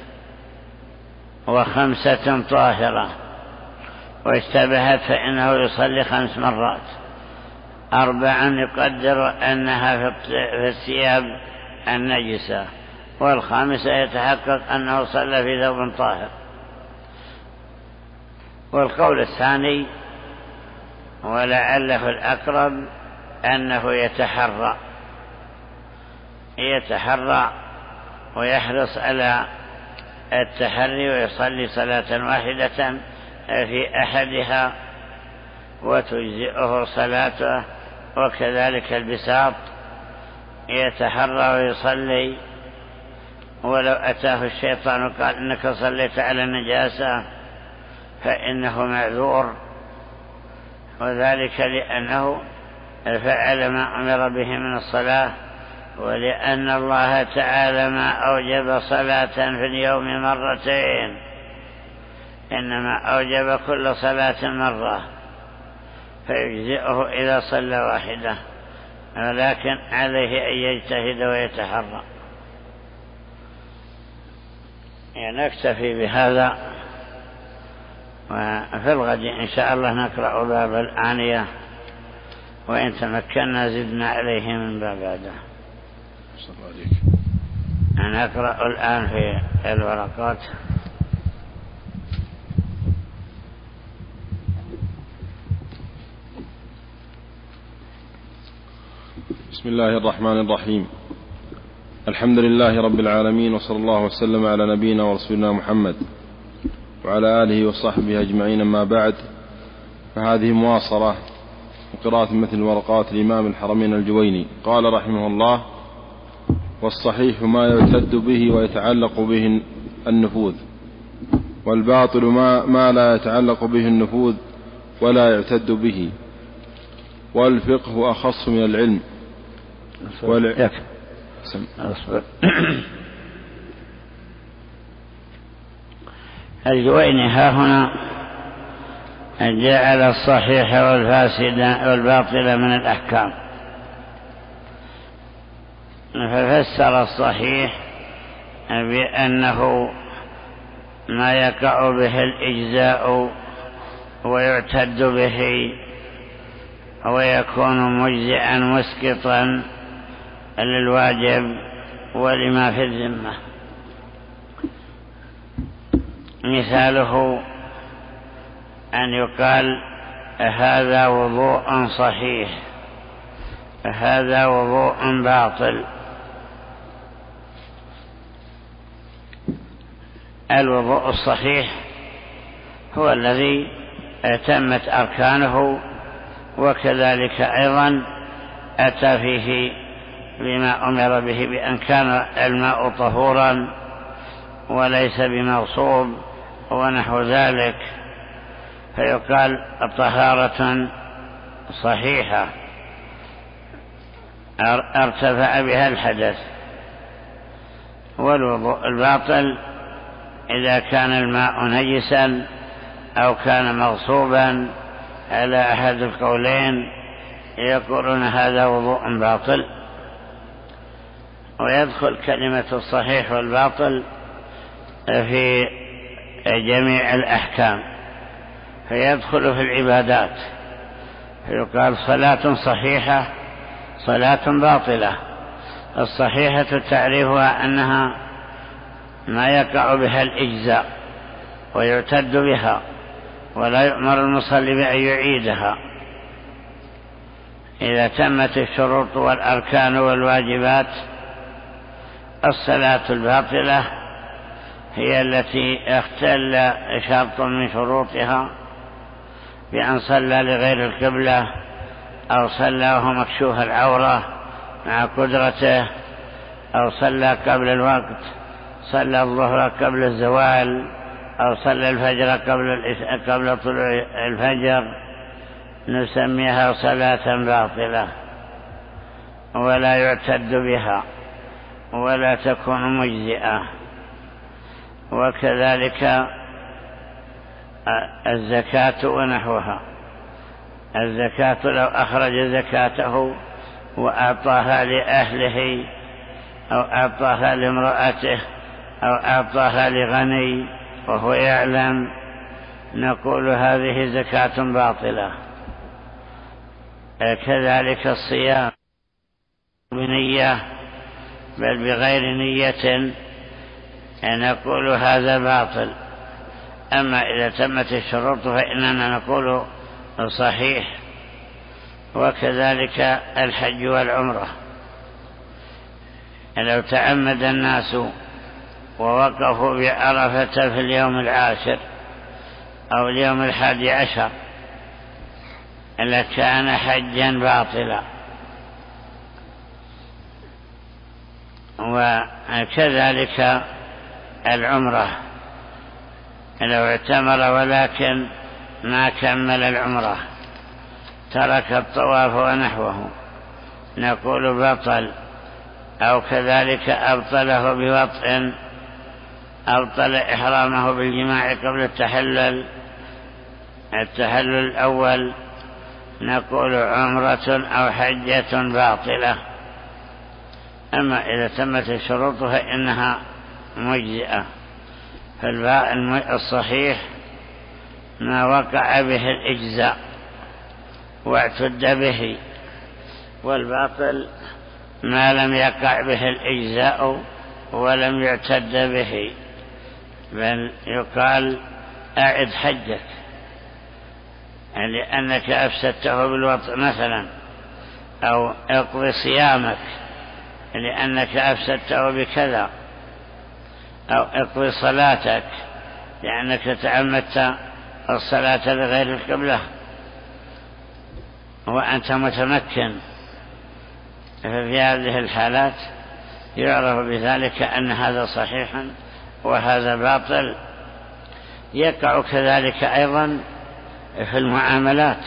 وخمسة طاهرة واشتبهت، فإنه يصلي خمس مرات. أربعا يقدر أنها في الثياب النجسة، والخامسة يتحقق أنه صلى في ثوب طاهر. والقول الثاني ولعله الأقرب أنه يتحرى يتحرى ويحرص على التحري ويصلي صلاة واحدة في أحدها وتجزئه صلاته. وكذلك البساط يتحرى ويصلي، ولو أتاه الشيطان وقال إنك صليت على النجاسة فإنه معذور، وذلك لأنه فعل ما أمر به من الصلاة، ولأن الله تعالى ما أوجب صلاة في اليوم مرتين، إنما أوجب كل صلاة مرة، فيجزئه إذا صلى واحدة، ولكن عليه أن يجتهد ويتحرى. يعني نكتفي بهذا، وفي الغد إن شاء الله نقرأ باب الآنية، وإن تمكنا زدنا عليه من باب بعده. نقرأ الآن في الورقات. بسم الله الرحمن الرحيم. الحمد لله رب العالمين، وصلى الله وسلم على نبينا ورسولنا محمد وعلى آله وصحبه أجمعين. ما بعد، فهذه مواصلة وقراءة مثل ورقات الإمام الحرمين الجويني. قال رحمه الله: والصحيح ما يعتد به ويتعلق به النفوذ، والباطل ما, ما لا يتعلق به النفوذ ولا يعتد به، والفقه أخص من العلم. والع... الجويني ها هنا جعل الصحيح والفاسد والباطل من الأحكام، ففسر الصحيح بأنه ما يقع به الإجزاء ويعتد به ويكون مجزئا مسقطا للواجب ولما في الذمة. مثاله أن يقال هذا وضوء صحيح، هذا وضوء باطل. الوضوء الصحيح هو الذي تمت أركانه، وكذلك أيضا أتى فيه بما أمر به بأن كان الماء طهورا وليس بمغصوب ونحو ذلك، فيقال طهارة صحيحة ارتفع بها الحدث. والوضوء الباطل إذا كان الماء نجسا أو كان مغصوبا على أحد القولين يقولون هذا وضوء باطل. ويدخل كلمة الصحيح والباطل في جميع الأحكام، فيدخل في العبادات، فيقال صلاة صحيحة صلاة باطلة. الصحيحة تعريفها أنها ما يقع بها الإجزاء ويعتد بها، ولا يؤمر المصلي بأن يعيدها. إذا تمت الشروط والأركان والواجبات. الصلاة الباطلة هي التي اختل شرط من شروطها بأن صلى لغير القبلة، أو صلى وهو مكشوف العورة مع قدرته، أو صلى قبل الوقت، صلى الظهر قبل الزوال، أو صلى الفجر قبل قبل طلوع الفجر، نسميها صلاة باطلة ولا يعتد بها ولا تكون مجزئة. وكذلك الزكاة ونحوها. الزكاة لو أخرج زكاته وأعطاها لأهله أو أعطاها لامرأته أو أعطاها لغني وهو يعلم، نقول هذه زكاة باطلة. كذلك الصيام بنية بل بغير نية نقول هذا باطل. أما إذا تمت الشروط فإننا نقول صحيح. وكذلك الحج والعمرة، لو تعمد الناس ووقفوا بعرفة في اليوم العاشر أو اليوم الحادي عشر لكان حجا باطلا. وكذلك العمرة، لو اعتمر ولكن ما كمل العمرة، ترك الطواف ونحوه، نقول بطل. أو كذلك أبطله بوطء، أبطل إحرامه بالجماع قبل التحلل التحلل الأول، نقول عمرة أو حجة باطلة. أما إذا تمت الشروط فإنها مجزئة. فالصحيح ما وقع به الإجزاء واعتد به، والباطل ما لم يقع به الإجزاء ولم يعتد به، بل يقال أعد حجك لأنك أفسدته بالوطء مثلا، أو اقضي صيامك لأنك أفسدته بكذا، أو اقضي صلاتك لأنك تعمدت الصلاة لغير القبلة وأنت متمكن. ففي هذه الحالات يعرف بذلك أن هذا صحيح وهذا باطل. يقع كذلك أيضا في المعاملات،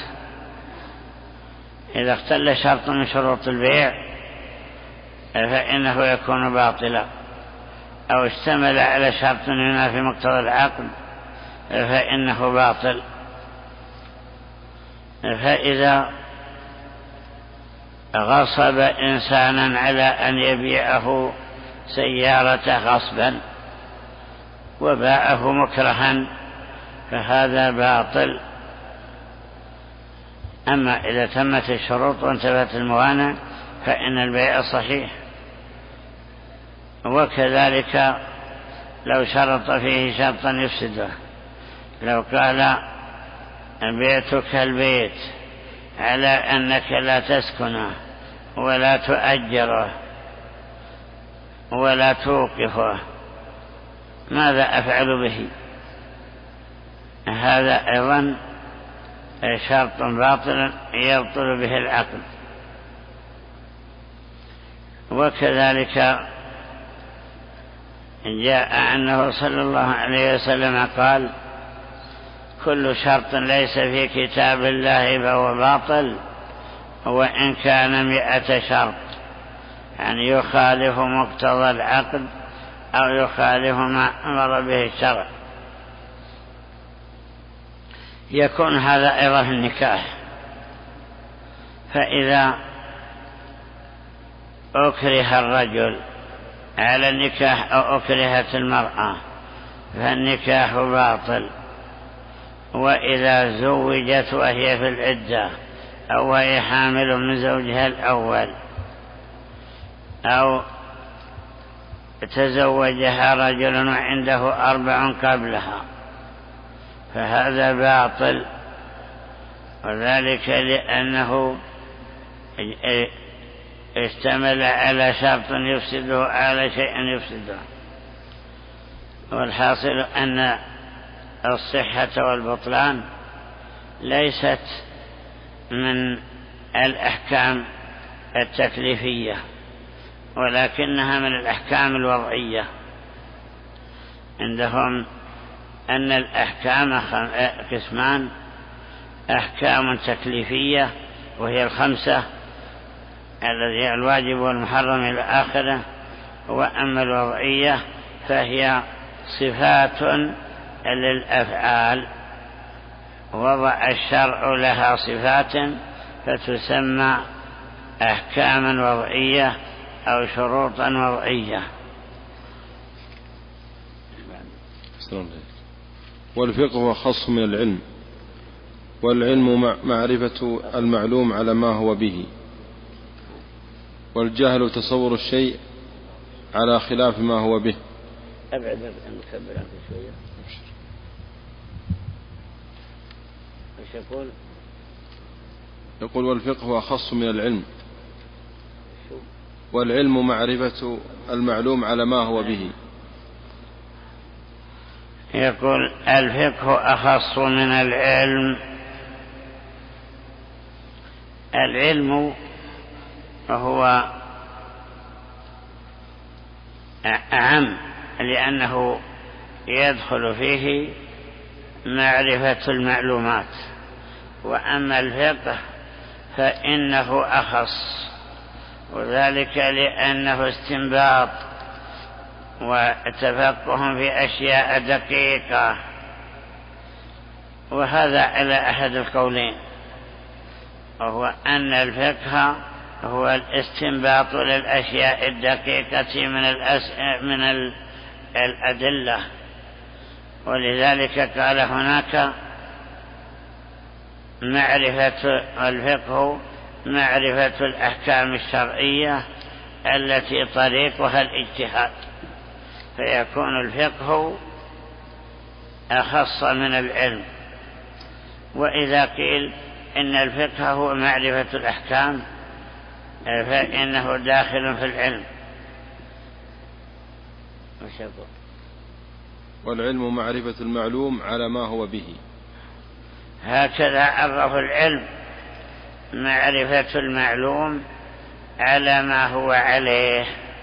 إذا اختل شرط من شروط البيع فإنه يكون باطلا، أو اشتمل على شرط ينافي مقتضى العقد فإنه باطل. فإذا غصب إنسانا على أن يبيعه سيارة غصبا وباعه مكرها فهذا باطل. أما إذا تمت الشروط وانتبهت الموانع فإن البيع صحيح. وكذلك لو شرط فيه شرطا يفسده، لو قال بيتك البيت على أنك لا تسكنه ولا تؤجره ولا توقفه، ماذا أفعل به؟ هذا أيضا شرط باطل يبطل به العقد. وكذلك جاء أنه صلى الله عليه وسلم قال كل شرط ليس في كتاب الله فهو باطل وإن كان مئة شرط، يعني يخالف مقتضى العقد أو يخالف ما أمر به الشرع. يكون هذا أيضا في النكاح، فإذا أكره الرجل على النكاح أو أكرهت المرأة فالنكاح باطل. وإذا زوجت وهي في العدة أو وهي حامل من زوجها الأول أو تزوجها رجل وعنده أربع قبلها فهذا باطل، وذلك لأنه اشتمل على شرط يفسده على شيء يفسده. والحاصل أن الصحة والبطلان ليست من الأحكام التكليفية ولكنها من الأحكام الوضعية. عندهم أن الأحكام قسمان: أحكام تكليفية وهي الخمسة الذي الواجب والمحرم إلى آخره، وأما الوضعية فهي صفات للأفعال وضع الشرع لها صفات فتسمى أحكاما وضعية أو شروطا وضعية. والفقه أخص من العلم، والعلم معرفة المعلوم على ما هو به، والجهل تصور الشيء على خلاف ما هو به. أبعد نكبر عنك شوية. ايش يقول؟ يقول والفقه أخص من العلم، والعلم معرفة المعلوم على ما هو به. يقول الفقه أخص من العلم. العلم هو أعم لأنه يدخل فيه معرفة المعلومات، وأما الفقه فإنه أخص، وذلك لأنه استنباط وتفقه في أشياء دقيقة. وهذا على أحد القولين، وهو أن الفقه هو الاستنباط للأشياء الدقيقة من, الأس... من ال... الأدلة. ولذلك قال هناك معرفة الفقه معرفة الأحكام الشرعية التي طريقها الاجتهاد، فيكون الفقه أخص من العلم. وإذا قيل إن الفقه هو معرفة الأحكام فإنه داخل في العلم. والعلم معرفة المعلوم على ما هو به. هكذا عرف العلم معرفة المعلوم على ما هو عليه،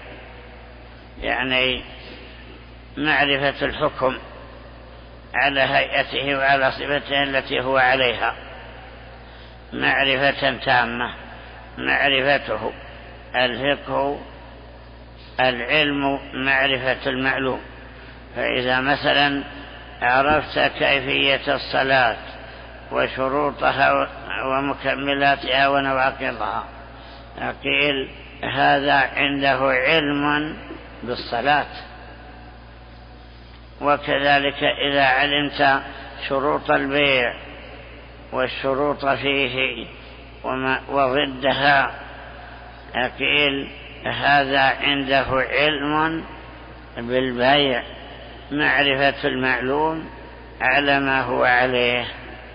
يعني معرفة الحكم على هيئته وعلى صفته التي هو عليها معرفة تامة. معرفته الفقه العلم معرفة المعلوم. فإذا مثلا عرفت كيفية الصلاة وشروطها ومكملاتها ونواقضها قيل هذا عنده علم بالصلاة. وكذلك إذا علمت شروط البيع والشروط فيه وضدها قيل هذا عنده علم بالبيع معرفة المعلوم على ما هو عليه.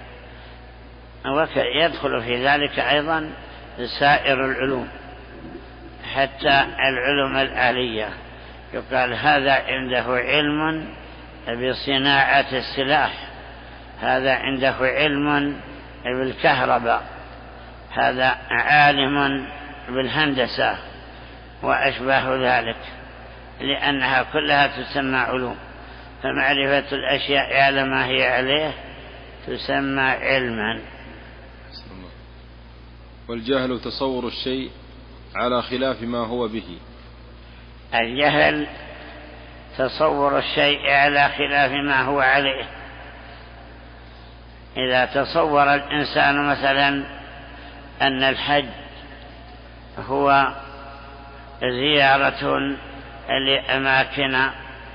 ويدخل في ذلك أيضا سائر العلوم حتى العلوم الآلية، يقال هذا عنده علم بصناعة السلاح، هذا عنده علم بالكهرباء، هذا عالم بالهندسة وأشباه ذلك، لأنها كلها تسمى علوم. فمعرفة الأشياء على ما هي عليه تسمى علما. والجهل تصور الشيء على خلاف ما هو به. الجهل تصور الشيء على خلاف ما هو عليه. إذا تصور الإنسان مثلا أن الحج هو زيارة لأماكن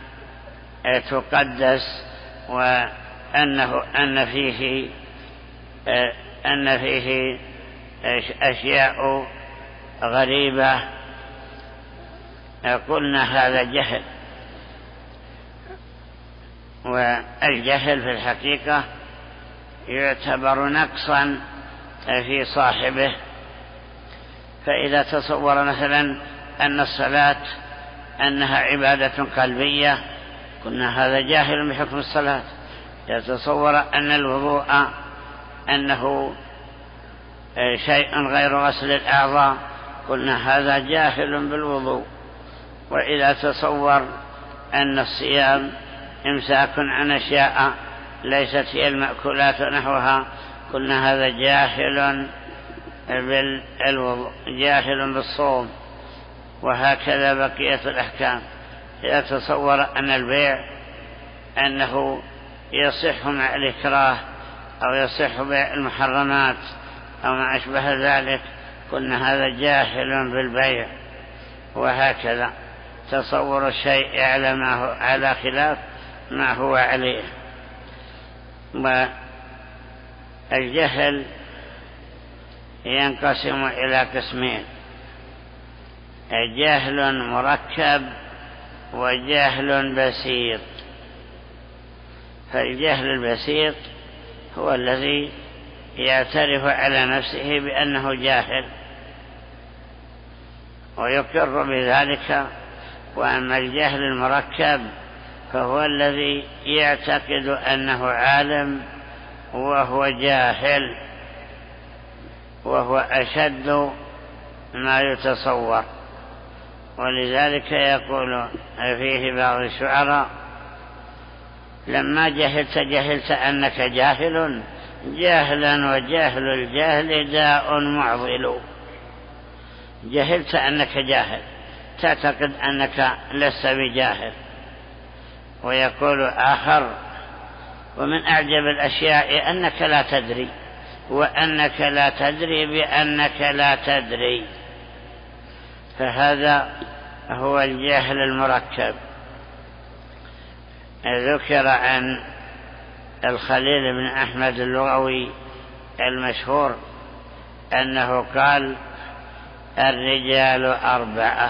تقدس وأنه أن فيه أن فيه أشياء غريبة، قلنا هذا جهل. والجهل في الحقيقة يعتبر نقصا في صاحبه. فإذا تصور مثلا أن الصلاة أنها عبادة قلبية قلنا هذا جاهل بحكم الصلاة. يتصور أن الوضوء أنه شيء غير غسل الأعضاء قلنا هذا جاهل بالوضوء. وإذا تصور أن الصيام إمساك عن أشياء ليست هي المأكولات نحوها قلنا هذا جاهل بالوضوء جاهل بالصوم. وهكذا بقية الأحكام. إذا تصور أن البيع أنه يصح مع الإكراه أو يصح بيع المحرمات أو ما أشبه ذلك قلنا هذا جاهل بالبيع. وهكذا تصور الشيء على, ما هو على خلاف ما هو عليه. والجهل ينقسم إلى قسمين: جهل مركب وجهل بسيط. فالجهل البسيط هو الذي يعترف على نفسه بأنه جاهل ويقر بذلك. وأما الجهل المركب فهو الذي يعتقد أنه عالم وهو جاهل، وهو أشد ما يتصور. ولذلك يقول فيه بعض الشعراء: لما جهلت جهلت أنك جاهل، جاهلا وجهل الجهل داء معضل. جهلت أنك جاهل، تعتقد أنك لست بجاهل. ويقول آخر: ومن أعجب الأشياء أنك لا تدري، وأنك لا تدري بأنك لا تدري. فهذا هو الجهل المركب. ذكر عن الخليل بن أحمد اللغوي المشهور أنه قال الرجال أربعة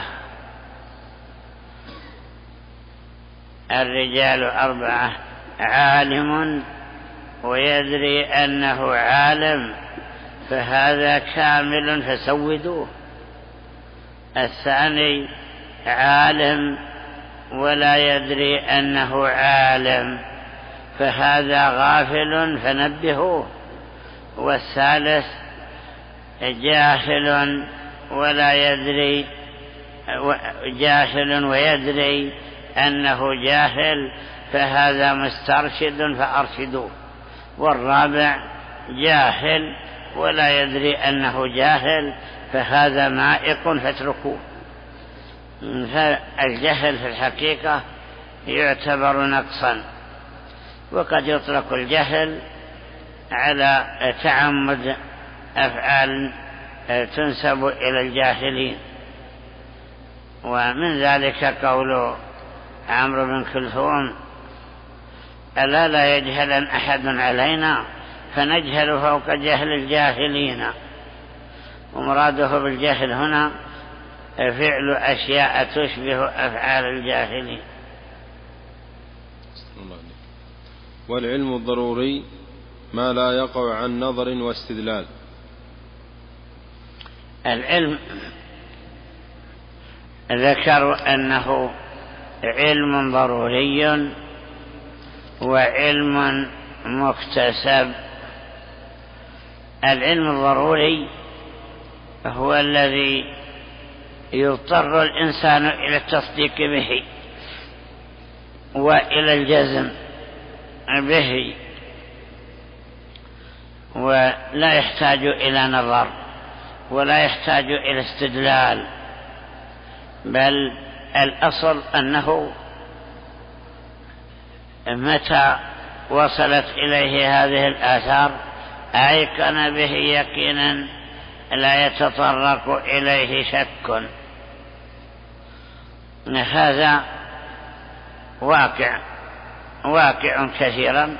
الرجال أربعة عالم ويدري أنه عالم فهذا كامل فسودوه. الثاني عالم ولا يدري أنه عالم فهذا غافل فنبهوه. والثالث جاهل ولا يدري جاهل ويدري أنه جاهل فهذا مسترشد فأرشدوه. والرابع جاهل ولا يدري أنه جاهل فهذا مائق فاتركوه. فالجهل في الحقيقة يعتبر نقصا، وقد يطلق الجهل على تعمد أفعال تنسب إلى الجاهلين. ومن ذلك قول عمرو بن كلثوم ألا لا يجهل أحد علينا فنجهل فوق جهل الجاهلين. ومراده بالجهل هنا فعل أشياء تشبه أفعال الجاهلين. والعلم الضروري ما لا يقع عن نظر واستدلال. العلم ذكروا أنه علم ضروري وعلم مكتسب. العلم الضروري هو الذي يضطر الإنسان إلى التصديق به وإلى الجزم به ولا يحتاج إلى نظر ولا يحتاج إلى استدلال، بل الأصل أنه متى وصلت إليه هذه الآثار أيقن به يقينا لا يتطرق إليه شك. هذا واقع واقع كثيرا.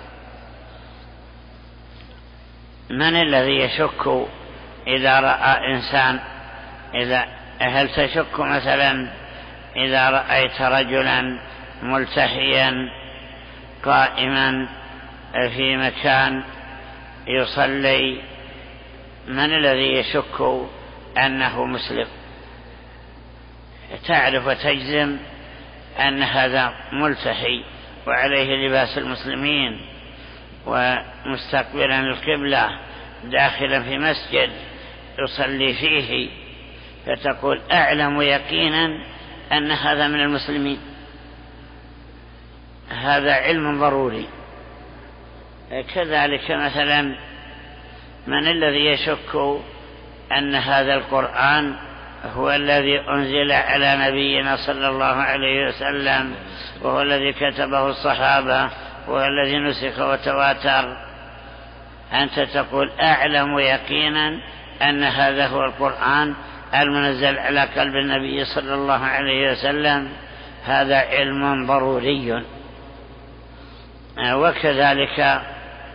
من الذي يشك إذا رأى إنسان إذا هل تشك مثلا إذا رأيت رجلا ملتحيا قائما في مكان يصلي، من الذي يشك أنه مسلم؟ تعرف وتجزم أن هذا ملتحي وعليه لباس المسلمين ومستقبلا القبلة داخلا في مسجد يصلي فيه، فتقول أعلم يقينا أن هذا من المسلمين. هذا علم ضروري. كذلك مثلا من الذي يشك أن هذا القرآن هو الذي أنزل على نبينا صلى الله عليه وسلم وهو الذي كتبه الصحابة وهو الذي نسخ وتواتر؟ أنت تقول أعلم يقينا أن هذا هو القرآن المنزل على قلب النبي صلى الله عليه وسلم. هذا علم ضروري. وكذلك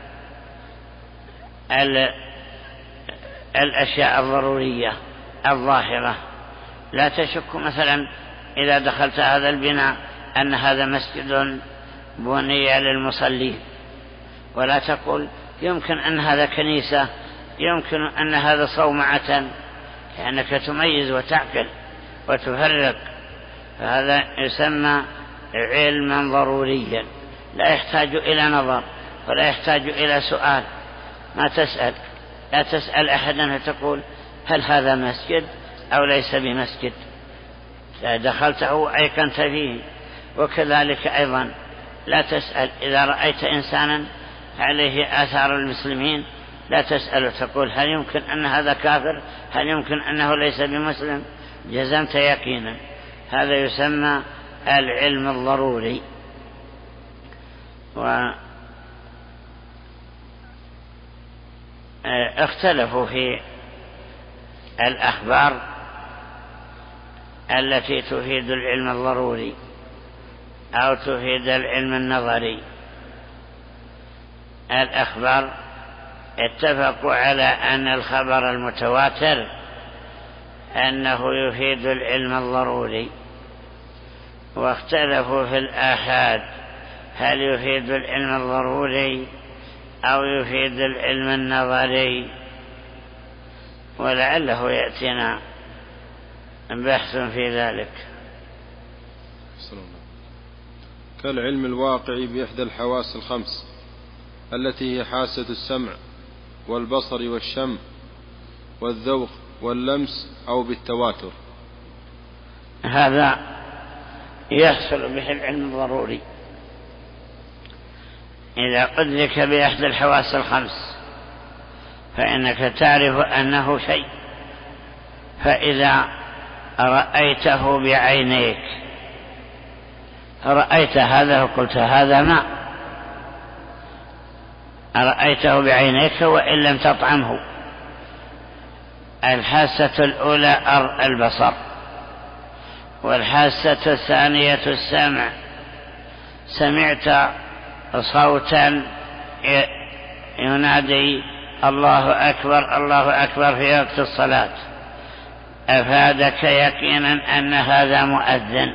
الأشياء الضرورية الظاهرة، لا تشك مثلا إذا دخلت هذا البناء أن هذا مسجد بني للمصلين، ولا تقول يمكن أن هذا كنيسة، يمكن أن هذا صومعة، لأنك تميز وتعقل وتفرق. فهذا يسمى علما ضروريا لا يحتاج إلى نظر ولا يحتاج إلى سؤال. ما تسأل لا تسأل أحدا فتقول هل هذا مسجد أو ليس بمسجد، لا دخلته أيقنت فيه. وكذلك أيضا لا تسأل إذا رأيت إنسانا عليه آثار المسلمين، لا تسأل تقول هل يمكن أن هذا كافر، هل يمكن أنه ليس بمسلم، جزمت يقينا. هذا يسمى العلم الضروري. واختلفوا في الأخبار التي تفيد العلم الضروري أو تفيد العلم النظري. الأخبار اتفقوا على أن الخبر المتواتر أنه يفيد العلم الضروري، واختلفوا في الآحاد هل يفيد العلم الضروري أو يفيد العلم النظري، ولعله يأتينا بحث في ذلك. كالعلم الواقع بإحدى الحواس الخمس التي هي حاسة السمع والبصر والشم والذوق واللمس أو بالتواتر. هذا يحصل به العلم الضروري إذا أدرك بإحدى الحواس الخمس، فإنك تعرف أنه شيء. فإذا رأيته بعينيك، رأيت هذا وقلت هذا ماء، رأيته بعينيك وإن لم تطعمه. الحاسة الأولى البصر، والحاسة الثانية السمع. سمعت صوتا ينادي الله أكبر الله أكبر في وقت الصلاة، أفادك يقينا أن هذا مؤذن،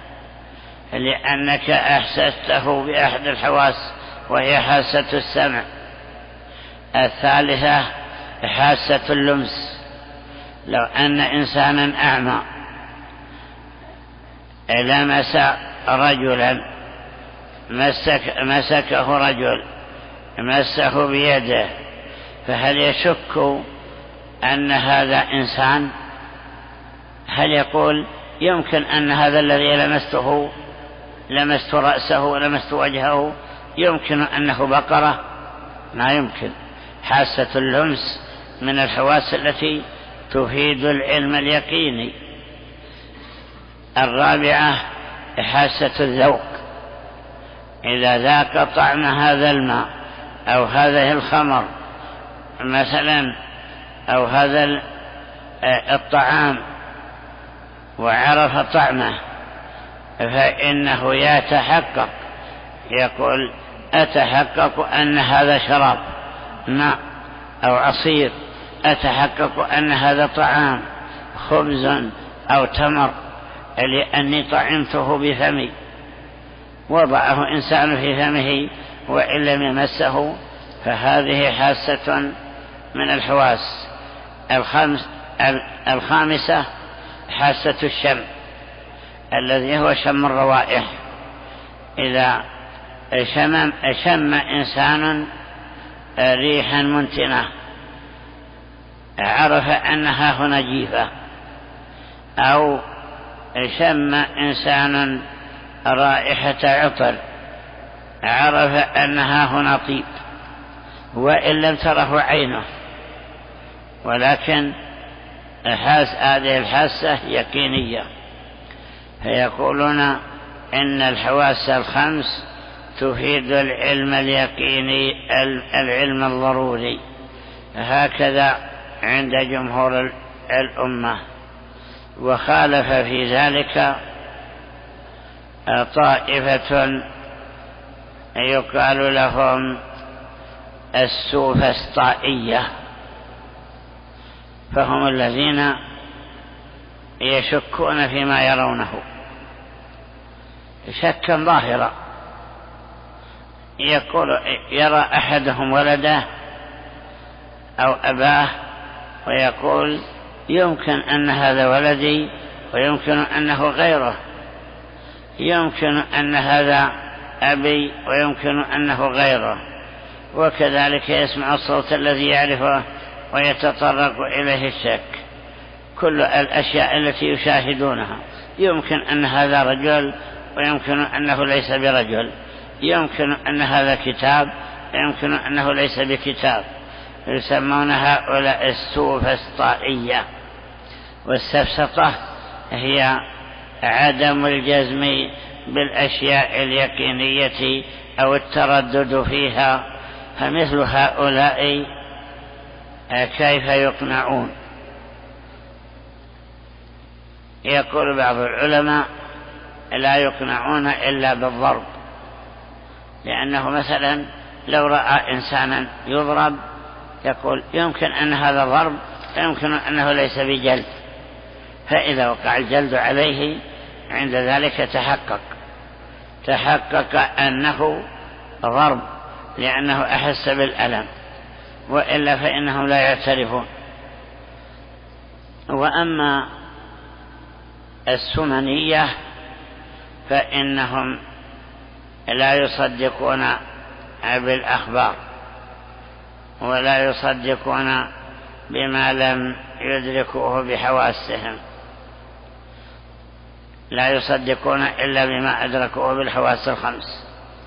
لأنك أحسسته بأحد الحواس وهي حاسة السمع. الثالثة حاسة اللمس، لو أن إنسانا أعمى لمس رجلا، مسك مسكه رجل مسه بيده، فهل يشك أن هذا إنسان؟ هل يقول يمكن أن هذا الذي لمسته لمست رأسه ولمست وجهه يمكن أنه بقرة؟ ما يمكن. حاسة اللمس من الحواس التي تفيد العلم اليقيني. الرابعة حاسة الذوق، إذا ذاق طعم هذا الماء أو هذه الخمر مثلا أو هذا الطعام وعرف طعمه، فإنه يتحقق، يقول أتحقق أن هذا شراب ماء أو عصير، أتحقق أن هذا طعام خبز أو تمر، لأني طعمته بفمي، وضعه إنسان في فمه وإن لم يمسه، فهذه حاسة من الحواس. الخامس الخامسة حاسة الشم، الذي هو شم الروائح. إذا شم, شم إنسان ريحا منتنة عرف أنها هنا جيفة، أو شم إنسان رائحة عطر عرف أنها هنا طيب، وإن لم تره عينه، ولكن هذه الحاسة يقينية. فيقولون إن الحواس الخمس تفيد العلم اليقيني العلم الضروري، هكذا عند جمهور الأمة. وخالف في ذلك طائفة يقال لهم السوفسطائية، فهم الذين يشكون فيما يرونه شكا ظاهرا. يقول يرى أحدهم ولده أو أباه ويقول يمكن أن هذا ولدي ويمكن أنه غيره، يمكن أن هذا أبي ويمكن أنه غيره. وكذلك يسمع الصوت الذي يعرفه ويتطرق إليه الشك. كل الأشياء التي يشاهدونها يمكن أن هذا رجل ويمكن أنه ليس برجل، يمكن أن هذا كتاب ويمكن أنه ليس بكتاب. يسمون هؤلاء السوفسطائية. والسفسطة هي عدم الجزم بالأشياء اليقينية أو التردد فيها. فمثل هؤلاء كيف يقنعون؟ يقول بعض العلماء لا يقنعون إلا بالضرب، لأنه مثلا لو رأى إنسانا يضرب يقول يمكن أن هذا ضرب، يمكن أنه ليس بجلد، فإذا وقع الجلد عليه عند ذلك تحقق تحقق أنه ضرب لأنه أحس بالألم، وإلا فإنهم لا يعترفون. وأما السمنية فإنهم لا يصدقون بالأخبار ولا يصدقون بما لم يدركوه بحواسهم، لا يصدقون إلا بما أدركوه بالحواس الخمس،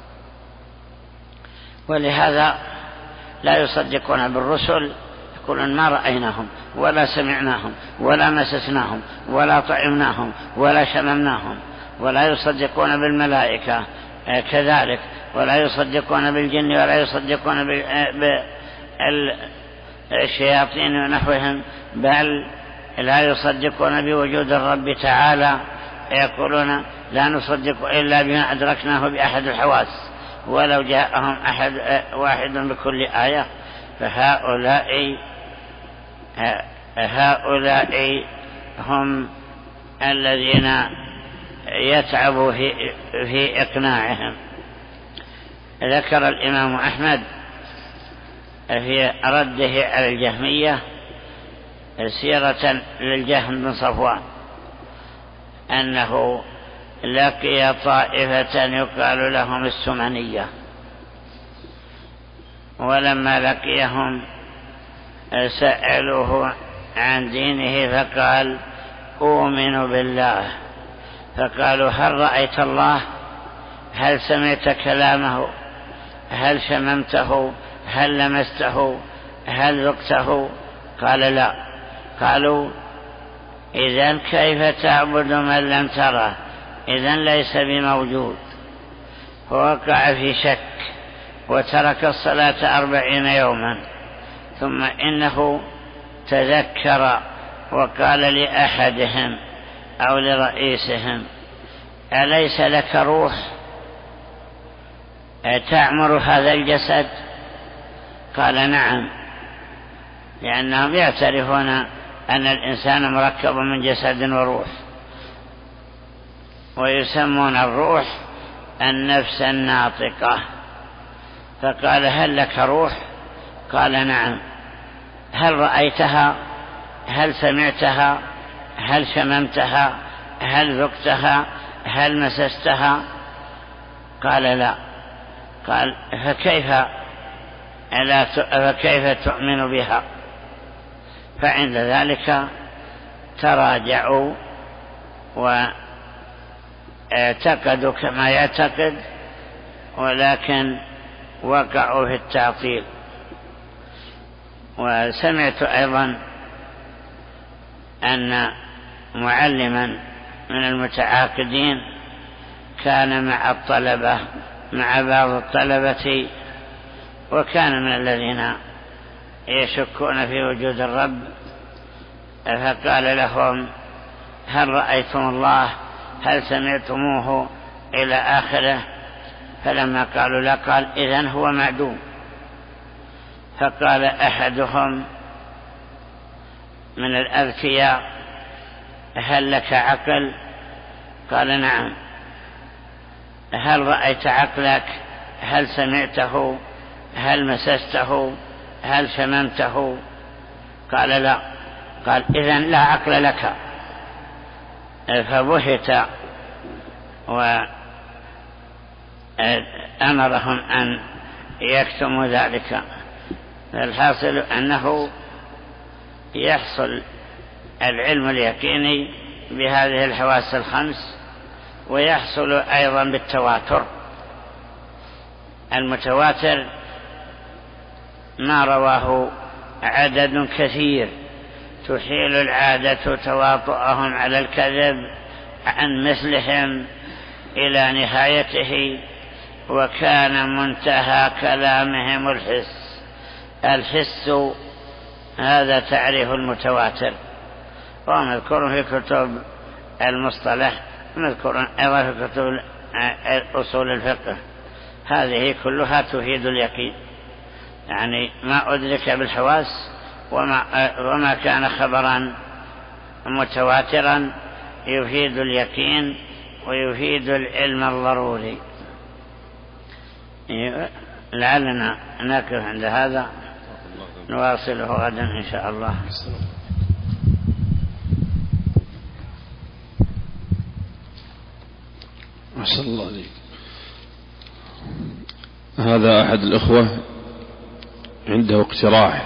ولهذا لا يصدقون بالرسل، يقولون ما رأيناهم ولا سمعناهم ولا مسسناهم ولا طعمناهم ولا شممناهم. ولا يصدقون بالملائكة كذلك، ولا يصدقون بالجن ولا يصدقون بالشياطين ونحوهم، بل لا يصدقون بوجود الرب تعالى، يقولون لا نصدق إلا بما أدركناه بأحد الحواس ولو جاءهم أحد واحد بكل آية. فهؤلاء هؤلاء هم الذين يتعب في, في إقناعهم. ذكر الإمام أحمد في رده على الجهمية سيرة للجهم بن صفوان أنه لقي طائفة يقال لهم السمنية، ولما لقيهم سألوه عن دينه فقال أؤمن بالله. فقالوا هل رأيت الله؟ هل سمعت كلامه؟ هل شممته؟ هل لمسته؟ هل ذقته؟ قال لا. قالوا إذن كيف تعبد من لم تره؟ إذن ليس بموجود. فوقع في شك وترك الصلاة أربعين يوما، ثم إنه تذكر وقال لأحدهم أو لرئيسهم أليس لك روح تعمر هذا الجسد؟ قال نعم، لأنهم يعترفون أن الإنسان مركب من جسد وروح، ويسمون الروح النفس الناطقة. فقال هل لك روح؟ قال نعم. هل رأيتها؟ هل سمعتها؟ هل شممتها؟ هل ذقتها؟ هل مسستها؟ قال لا. قال فكيف لا فكيف تؤمن بها؟ فعند ذلك تراجعوا واعتقدوا كما يعتقد، ولكن وقعوا في التعطيل. وسمعت أيضا أن معلما من المتعاقدين كان مع الطلبة مع بعض الطلبة، وكان من الذين يشكون في وجود الرب، فقال لهم هل رأيتم الله؟ هل سمعتموه؟ إلى آخره. فلما قالوا لا قال إذن هو معدوم. فقال أحدهم من الأذكياء هل لك عقل؟ قال نعم. هل رأيت عقلك؟ هل سمعته؟ هل مسسته؟ هل شممته؟ قال لا. قال إذن لا عقل لك. فبهت وأمرهم أن يكتموا ذلك. الحاصل أنه يحصل العلم اليقيني بهذه الحواس الخمس، ويحصل أيضا بالتواتر. المتواتر ما رواه عدد كثير تحيل العادة تواطؤهم على الكذب عن مثلهم إلى نهايته، وكان منتهى كلامهم الحس. الحس هذا تعريف المتواتر، ومذكور في كتب المصطلح، مذكور أيضا في كتب أصول الفقه. هذه كلها تفيد اليقين. يعني ما أدرك بالحواس وما, وما كان خبرا متواترا يفيد اليقين ويفيد العلم الضروري. لعلنا نقف عند هذا، نواصله غدا إن شاء الله. أحسن الله عليك. هذا أحد الأخوة عنده اقتراح،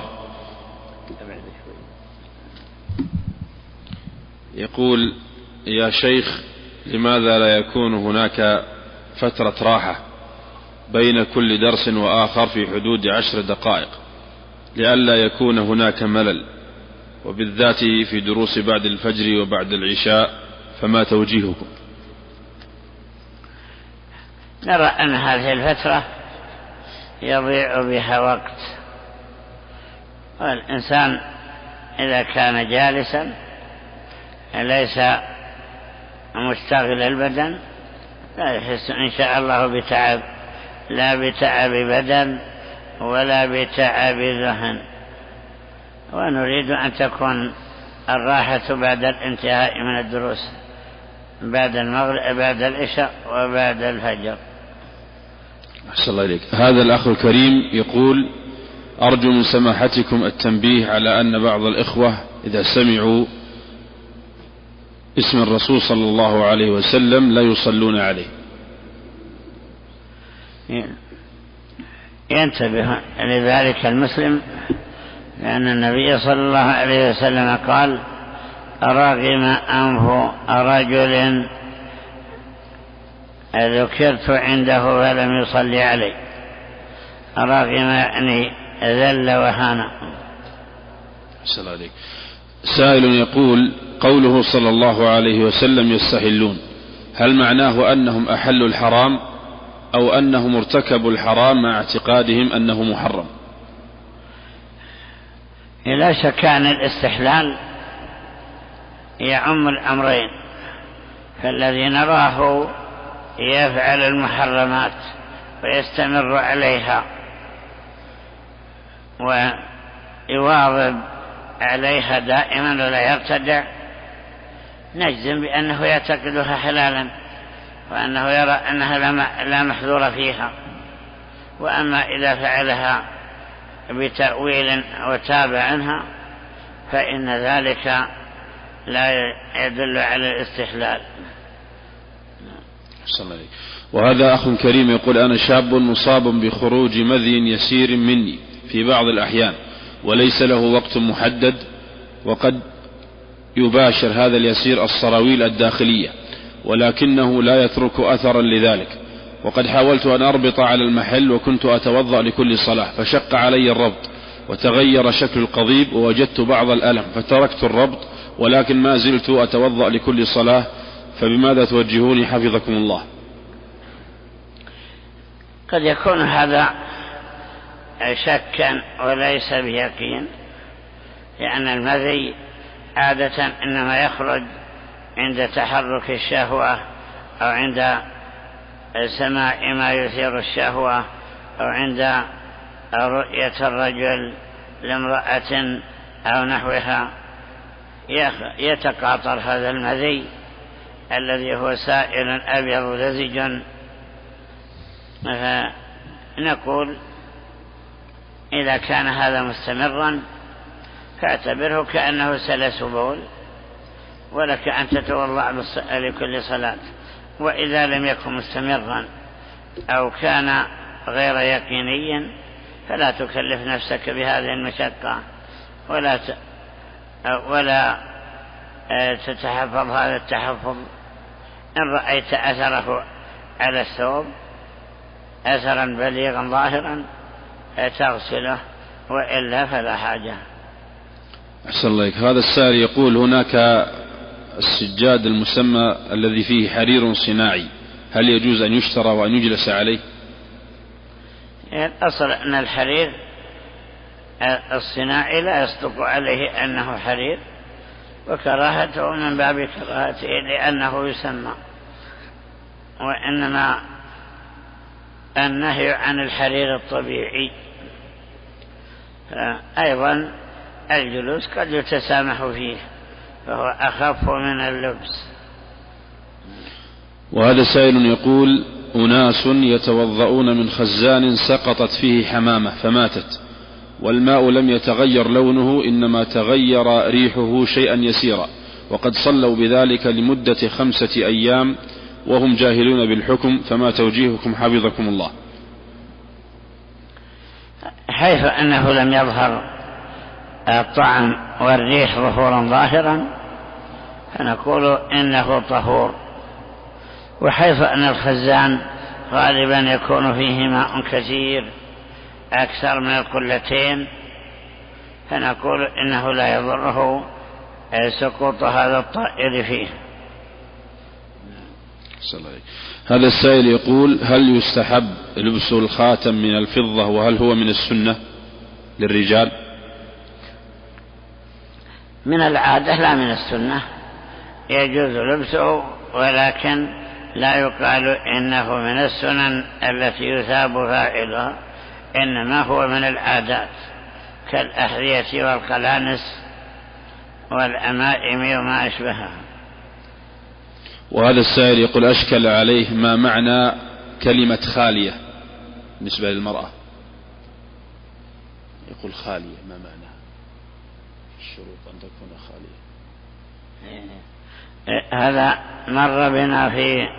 يقول: يا شيخ، لماذا لا يكون هناك فترة راحة بين كل درس وآخر في حدود عشر دقائق لئلا يكون هناك ملل، وبالذات في دروس بعد الفجر وبعد العشاء، فما توجيهكم؟ نرى أن هذه الفترة يضيع بها وقت، والإنسان إذا كان جالسا ليس مستغل البدن لا يحس إن شاء الله بتعب، لا بتعب بدن ولا بتعب ذهن. ونريد أن تكون الراحة بعد الانتهاء من الدروس، بعد المغرب، بعد العشاء، وبعد الفجر. أحسن الله إليك. هذا الأخ الكريم يقول: أرجو من سماحتكم التنبيه على أن بعض الإخوة إذا سمعوا اسم الرسول صلى الله عليه وسلم لا يصلون عليه. ينتبه لذلك المسلم، لأن النبي صلى الله عليه وسلم قال: رغم أنف رجل ذكرت عنده ولم يصلي عليه. رغم يعني ذل وهان. السلام عليكم. سائل يقول: قوله صلى الله عليه وسلم يستحلون، هل معناه أنهم أحلوا الحرام أو أنهم ارتكبوا الحرام مع اعتقادهم أنه محرم؟ لا شك أن الاستحلال يعم الأمرين، فالذي نراه يفعل المحرمات ويستمر عليها ويواظب عليها دائما ولا يرتدع، نجزم بأنه يعتقدها حلالا وأنه يرى أنها لا محذور فيها. وأما إذا فعلها بتأويل وتاب عنها فإن ذلك لا يدل على الاستحلال. وهذا أخ كريم يقول: أنا شاب مصاب بخروج مذي يسير مني في بعض الأحيان وليس له وقت محدد، وقد يباشر هذا اليسير الصراويل الداخلية، ولكنه لا يترك أثرا لذلك، وقد حاولت أن أربط على المحل وكنت أتوضأ لكل صلاة، فشق علي الربط وتغير شكل القضيب ووجدت بعض الألم فتركت الربط، ولكن ما زلت أتوضأ لكل صلاة، فبماذا توجهوني حفظكم الله؟ قد يكون هذا شكا وليس بيقين، لأن المذي عادة إنما يخرج عند تحرك الشهوة أو عند سماع ما يثير الشهوة أو عند رؤية الرجل لامرأة أو نحوها، يتقاطر هذا المذي الذي هو سائل أبيض لزج. نقول إذا كان هذا مستمرا فاعتبره كأنه سلس بول، ولك أن تتوضأ لكل صلاة. وإذا لم يكن مستمرا أو كان غير يقينيا فلا تكلف نفسك بهذه المشقة ولا ت... ولا تتحفظ هذا التحفظ. إن رأيت أثره على الثوب أثرا بليغا ظاهرا تغسله، وإلا فلا حاجة. أحسن الله. هذا السائل يقول: هناك السجاد المسمى الذي فيه حرير صناعي، هل يجوز أن يشترى وأن يجلس عليه؟ الأصل أن الحرير الصناعي لا يصدق عليه أنه حرير، وكراهته من باب كراهته لأنه يسمى، وإنما النهي عن الحرير الطبيعي أيضا الجلوس قد يتسامح فيه فهو أخف من اللبس. وهذا سائل يقول: أناس يتوضؤون من خزان سقطت فيه حمامة فماتت، والماء لم يتغير لونه إنما تغير ريحه شيئا يسيرا، وقد صلوا بذلك لمدة خمسة أيام وهم جاهلون بالحكم، فما توجيهكم حفظكم الله؟ حيث أنه لم يظهر الطعم والريح ظهورا ظاهرا فنقول إنه طهور، وحيث أن الخزان غالبا يكون فيه ماء كثير أكثر من القلتين فنقول إنه لا يضره سقوط هذا الطائر فيه. هذا السائل يقول: هل يستحب لبس الخاتم من الفضة، وهل هو من السنة للرجال؟ من العادة لا من السنة، يجوز لبسه ولكن لا يقال إنه من السنن التي يثاب فاعلها، إنما هو من العادات كالأحذية والقلانس والأمائم وما أشبهها. وهذا السائل يقول: أشكل عليه ما معنى كلمة خالية بالنسبة للمرأة. يقول خالية ما معنى الشروط أن تكون خالية؟ هذا مر بنا في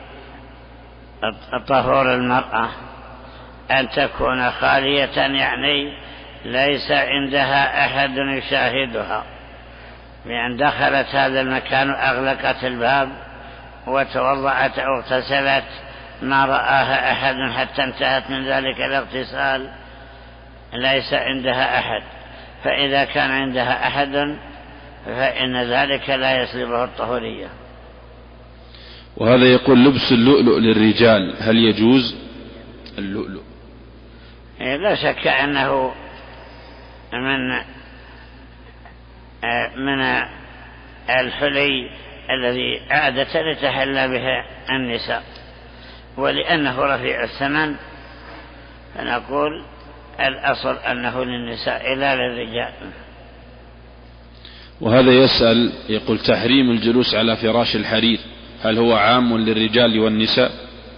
طهور المرأة أن تكون خالية، يعني ليس عندها أحد يشاهدها، بأن دخلت هذا المكان أغلقت الباب وتوضعت أو اغتسلت ما رآها أحد حتى انتهت من ذلك الاغتسال، ليس عندها أحد. فإذا كان عندها أحد فإن ذلك لا يسلبه الطهورية. وهذا يقول: لبس اللؤلؤ للرجال هل يجوز؟ اللؤلؤ لا شك أنه من من الحلي الذي عادة لتحلى بها النساء، ولأنه رفيع الثمن فنقول الأصل أنه للنساء لا للرجال. وهذا يسأل يقول: تحريم الجلوس على فراش الحرير هل هو عام للرجال والنساء؟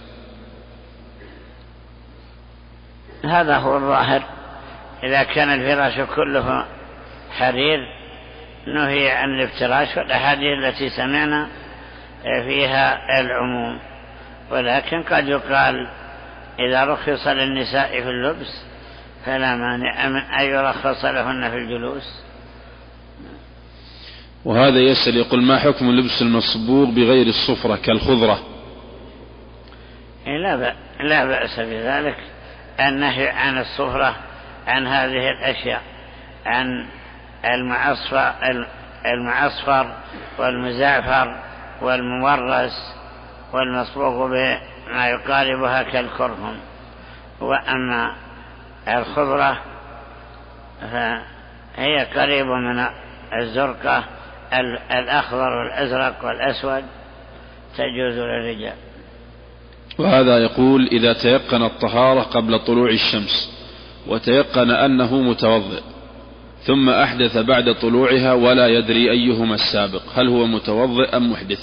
هذا هو الظاهر، إذا كان الفراش كله حرير نهي عن الافتراش، والأحاديث التي سمعنا فيها العموم، ولكن قد يقال إذا رخص للنساء في اللبس فلا مانع من أن يرخص لهن في الجلوس. وهذا يسأل يقول: ما حكم لبس المصبوغ بغير الصفرة كالخضرة؟ لا, لا بأس بذلك، النهي عن الصفرة عن هذه الأشياء، عن المعصفر, المعصفر والمزعفر والمورس والمصبوغ بما يقاربها كالكرهم. وأما الخضرة فهي قريب من الزرقة، الأخضر والأزرق والأسود تجوز للرجال. وهذا يقول: إذا تيقن الطهارة قبل طلوع الشمس وتيقن أنه متوضئ ثم أحدث بعد طلوعها ولا يدري أيهما السابق، هل هو متوضئ أم محدث؟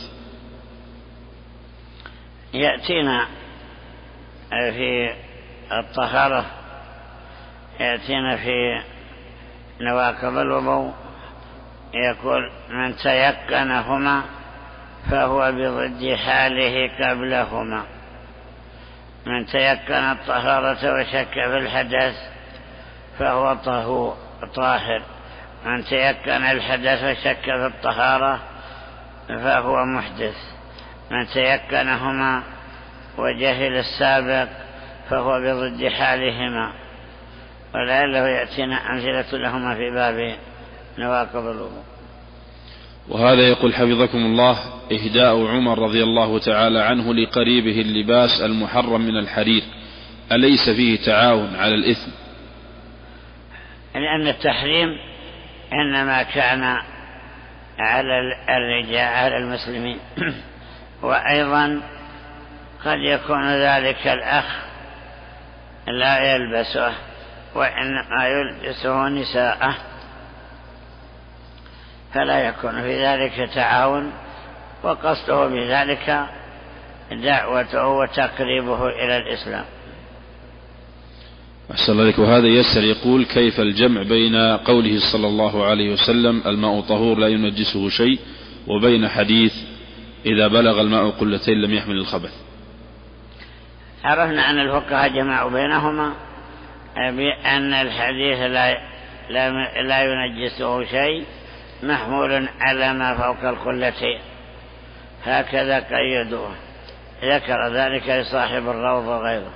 يأتينا في الطهارة يأتينا في نواقض الوضوء يقول: من تيقنهما فهو بضد حاله قبلهما. من تيقن الطهارة وشك في الحدث فهو طهور طاهر، من تيقن الحدث وشك في الطهارة فهو محدث، من تيقنهما وجهل السابق فهو بضد حالهما. ولعله يأتينا أمثلة لهما في باب نواقض الوضوء. وهذا يقول حفظكم الله: إهداء عمر رضي الله تعالى عنه لقريبه اللباس المحرم من الحرير أليس فيه تعاون على الإثم؟ لأن التحريم إنما كان على الرجال على المسلمين، وأيضا قد يكون ذلك الأخ لا يلبسه وإنما يلبسه نساءه، فلا يكون في ذلك تعاون، وقصده بذلك دعوته وتقريبه إلى الإسلام. أحسن الله عليك. وهذا يسأل يقول: كيف الجمع بين قوله صلى الله عليه وسلم الماء طهور لا ينجسه شيء، وبين حديث إذا بلغ الماء قلتين لم يحمل الخبث؟ عرفنا أن الفقهاء جمعوا بينهما بأن الحديث لا, لا, لا ينجسه شيء محمول على ما فوق القلتين، هكذا قيدوه. ذكر ذلك لصاحب الروض وغيره.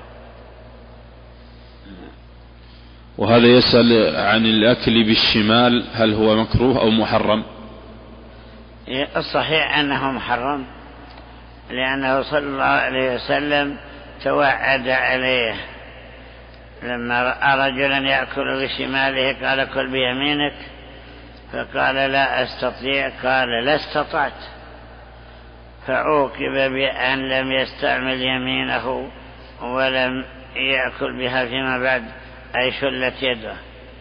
وهذا يسأل عن الأكل بالشمال، هل هو مكروه أو محرم؟ الصحيح أنه محرم، لأنه صلى الله عليه وسلم توعد عليه لما رأى رجلا يأكل بشماله قال: كل بيمينك، فقال: لا أستطيع، قال: لا استطعت، فعوقب بأن لم يستعمل يمينه ولم يأكل بها فيما بعد، أي شلت يده.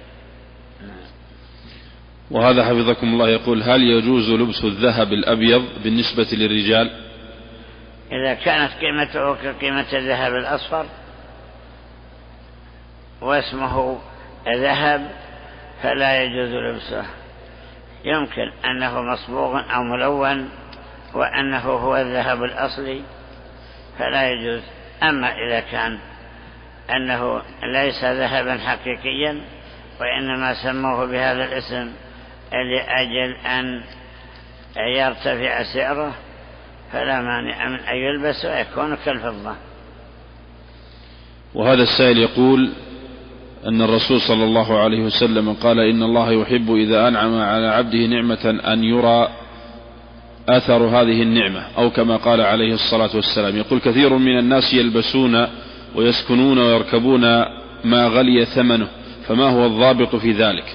وهذا حفظكم الله يقول: هل يجوز لبس الذهب الأبيض بالنسبة للرجال؟ إذا كانت قيمته كقيمة الذهب الأصفر واسمه ذهب فلا يجوز لبسه. يمكن أنه مصبوغ أو ملون وأنه هو الذهب الأصلي فلا يجوز. أما إذا كان أنه ليس ذهبا حقيقيا وإنما سموه بهذا الاسم لأجل أن يرتفع سعره فلا مانع من أن يلبس ويكون كالفضة. وهذا السائل يقول أن الرسول صلى الله عليه وسلم قال: إن الله يحب إذا أنعم على عبده نعمة أن يرى أثر هذه النعمة، أو كما قال عليه الصلاة والسلام. يقول: كثير من الناس يلبسون ويسكنون ويركبون ما غلي ثمنه، فما هو الضابط في ذلك؟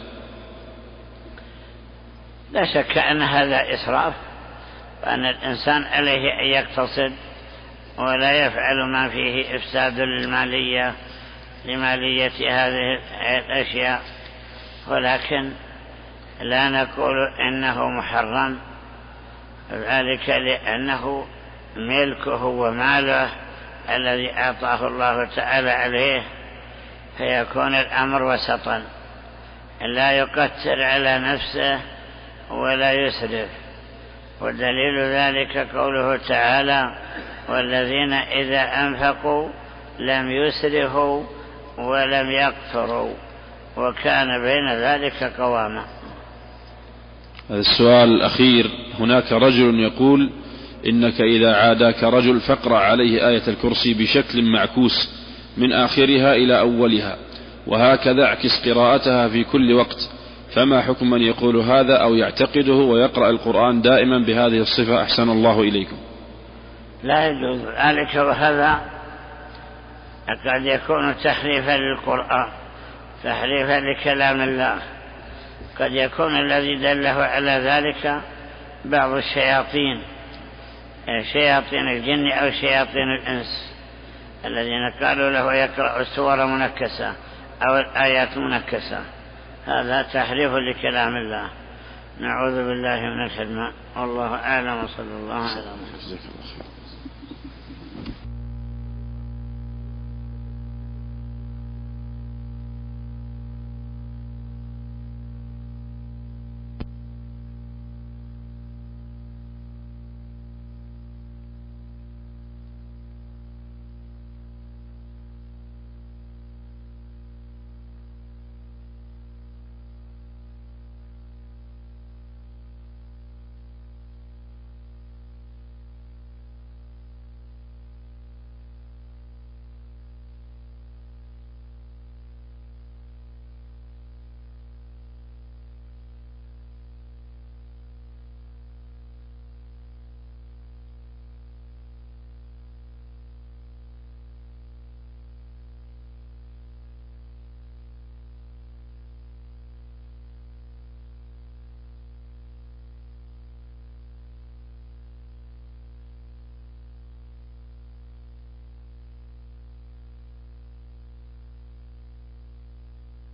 لا شك أن هذا إسراف، وأن الإنسان عليه أن يقتصد ولا يفعل ما فيه إفساد للمالية لمالية هذه الأشياء، ولكن لا نقول إنه محرم، ذلك لأنه ملكه وماله الذي أعطاه الله تعالى عليه، فيكون الأمر وسطا، لا يقتر على نفسه ولا يسرف. ودليل ذلك قوله تعالى: والذين إذا أنفقوا لم يسرفوا ولم يقتروا وكان بين ذلك قواما. هذا السؤال الأخير: هناك رجل يقول: إنك إذا عاداك رجل فاقرأ عليه آية الكرسي بشكل معكوس من آخرها إلى أولها، وهكذا اعكس قراءتها في كل وقت، فما حكم من يقول هذا أو يعتقده ويقرأ القرآن دائما بهذه الصفة؟ أحسن الله إليكم. لا يجوز ذلك، وهذا قد يكون تحريفا للقرآن، تحريفا لكلام الله. قد يكون الذي دله على ذلك بعض الشياطين، شياطين الجن أو شياطين الإنس، الذين قالوا له يقرأ السور منكسة أو الآيات منكسة. هذا تحريف لكلام الله، نعوذ بالله من الحرمان. والله أعلم، وصلى الله على محمد.